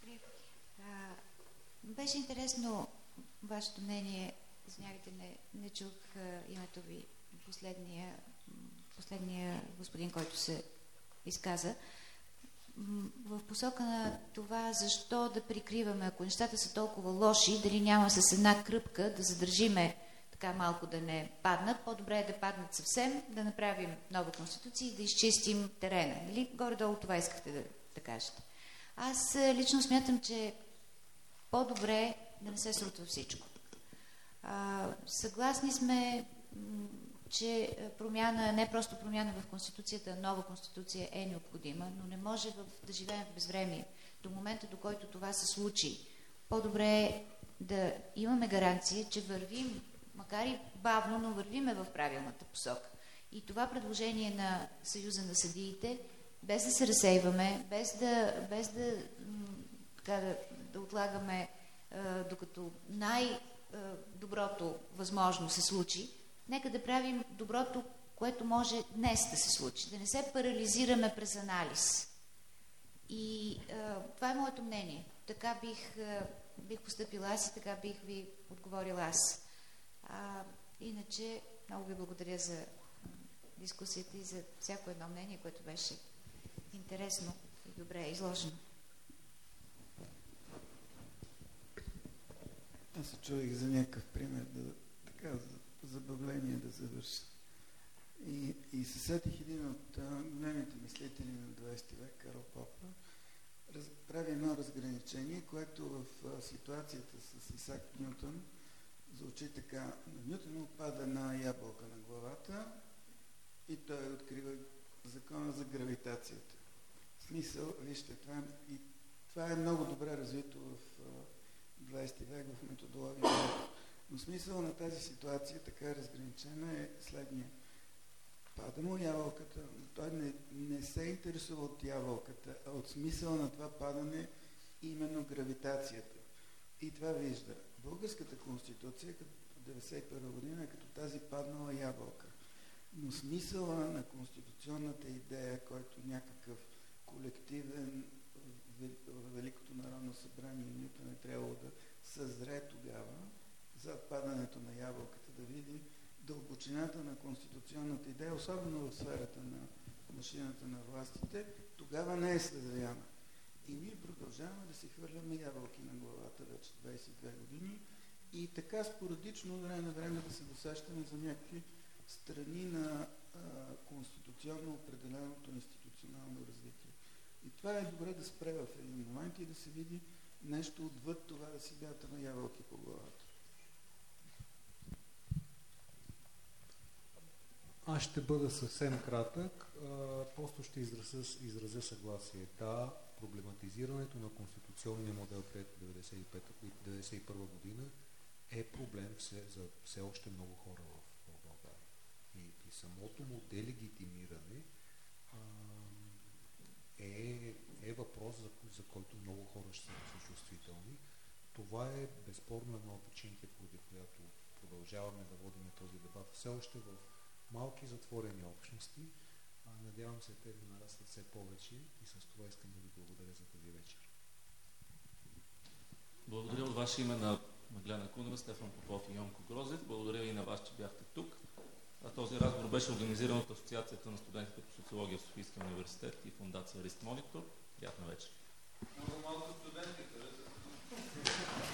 [SPEAKER 2] Беше интересно вашето мнение. Извинявайте, не чух името ви. Последния господин, който се изказа. В посока на това, защо да прикриваме, ако нещата са толкова лоши, дали няма с една кръпка да задържиме така малко да не паднат, по-добре е да паднат съвсем, да направим нова конституция и да изчистим терена. Нали? Горе-долу това искахте да кажете. Аз лично смятам, че по-добре да не се срутва всичко. Съгласни сме, че промяна, не просто промяна в Конституцията, а нова Конституция е необходима, но не може да живеем в безвремие. До момента, до който това се случи, по-добре е да имаме гаранция, че вървим, макар и бавно, но вървиме в правилната посока. И това предложение на Съюза на съдиите, без да се разсейваме, без да отлагаме докато най-доброто възможно се случи, нека да правим доброто, което може днес да се случи. Да не се парализираме през анализ. И това е моето мнение. Така бих постъпила аз и така бих ви отговорила аз. Иначе много ви благодаря за дискусията и за всяко едно мнение, което беше интересно и добре изложено.
[SPEAKER 3] Аз се чуих за някакъв пример, така, за забавление да завърша. И се сетих един от големите мислители на 20 век, Карл Попър, прави едно разграничение, което в ситуацията с Исак Нютон звучи така. На Нютон пада една ябълка на главата и той открива закона за гравитацията. В смисъл, вижте, това е много добре развито в 20 век в методология. Но смисъл на тази ситуация, така разграничена, е следния. Пада му ябълката, но той не се интересува от ябълката, а от смисъл на това падане именно гравитацията. И това вижда. Българската конституция като 1991 година е като тази паднала ябълка. Но смисъла на конституционната идея, който някакъв колективен Великото народно събрание Нютон е трябвало да съзре тогава, зад падането на ябълката, да види дълбочината на конституционната идея, особено в сферата на машината на властите, тогава не е съзряна. И ние продължаваме да си хвърляме ябълки на главата вече 22 години и така спорадично време на време да се досещаме за някакви страни на конституционно определеното институционално развитие. И това е добре да спре в един момент и да се види нещо отвъд това да си бятаме ябълки по главата.
[SPEAKER 4] Аз ще бъда съвсем кратък. Просто ще изразя съгласие. Да, проблематизирането на конституционния модел пред 1991 година е проблем за все още много хора в България. И самото му делегитимиране е въпрос, за който много хора ще са чувствителни. Това е безспорно една от причините, поради която продължаваме да водим този дебат все още в малки затворени общности. Надявам се те да нарастват все повече и с това искам да ви благодаря за тази вечер.
[SPEAKER 1] Благодаря от ваше име на Маглена Кунева, Стефан Попов и Йонко Грозев. Благодаря и на вас, че бяхте тук. Този разговор беше организиран от Асоциацията на студентите по социология в Софийския университет и фондация Риск Монитор. Приятна вечер.
[SPEAKER 5] Много малко студенти.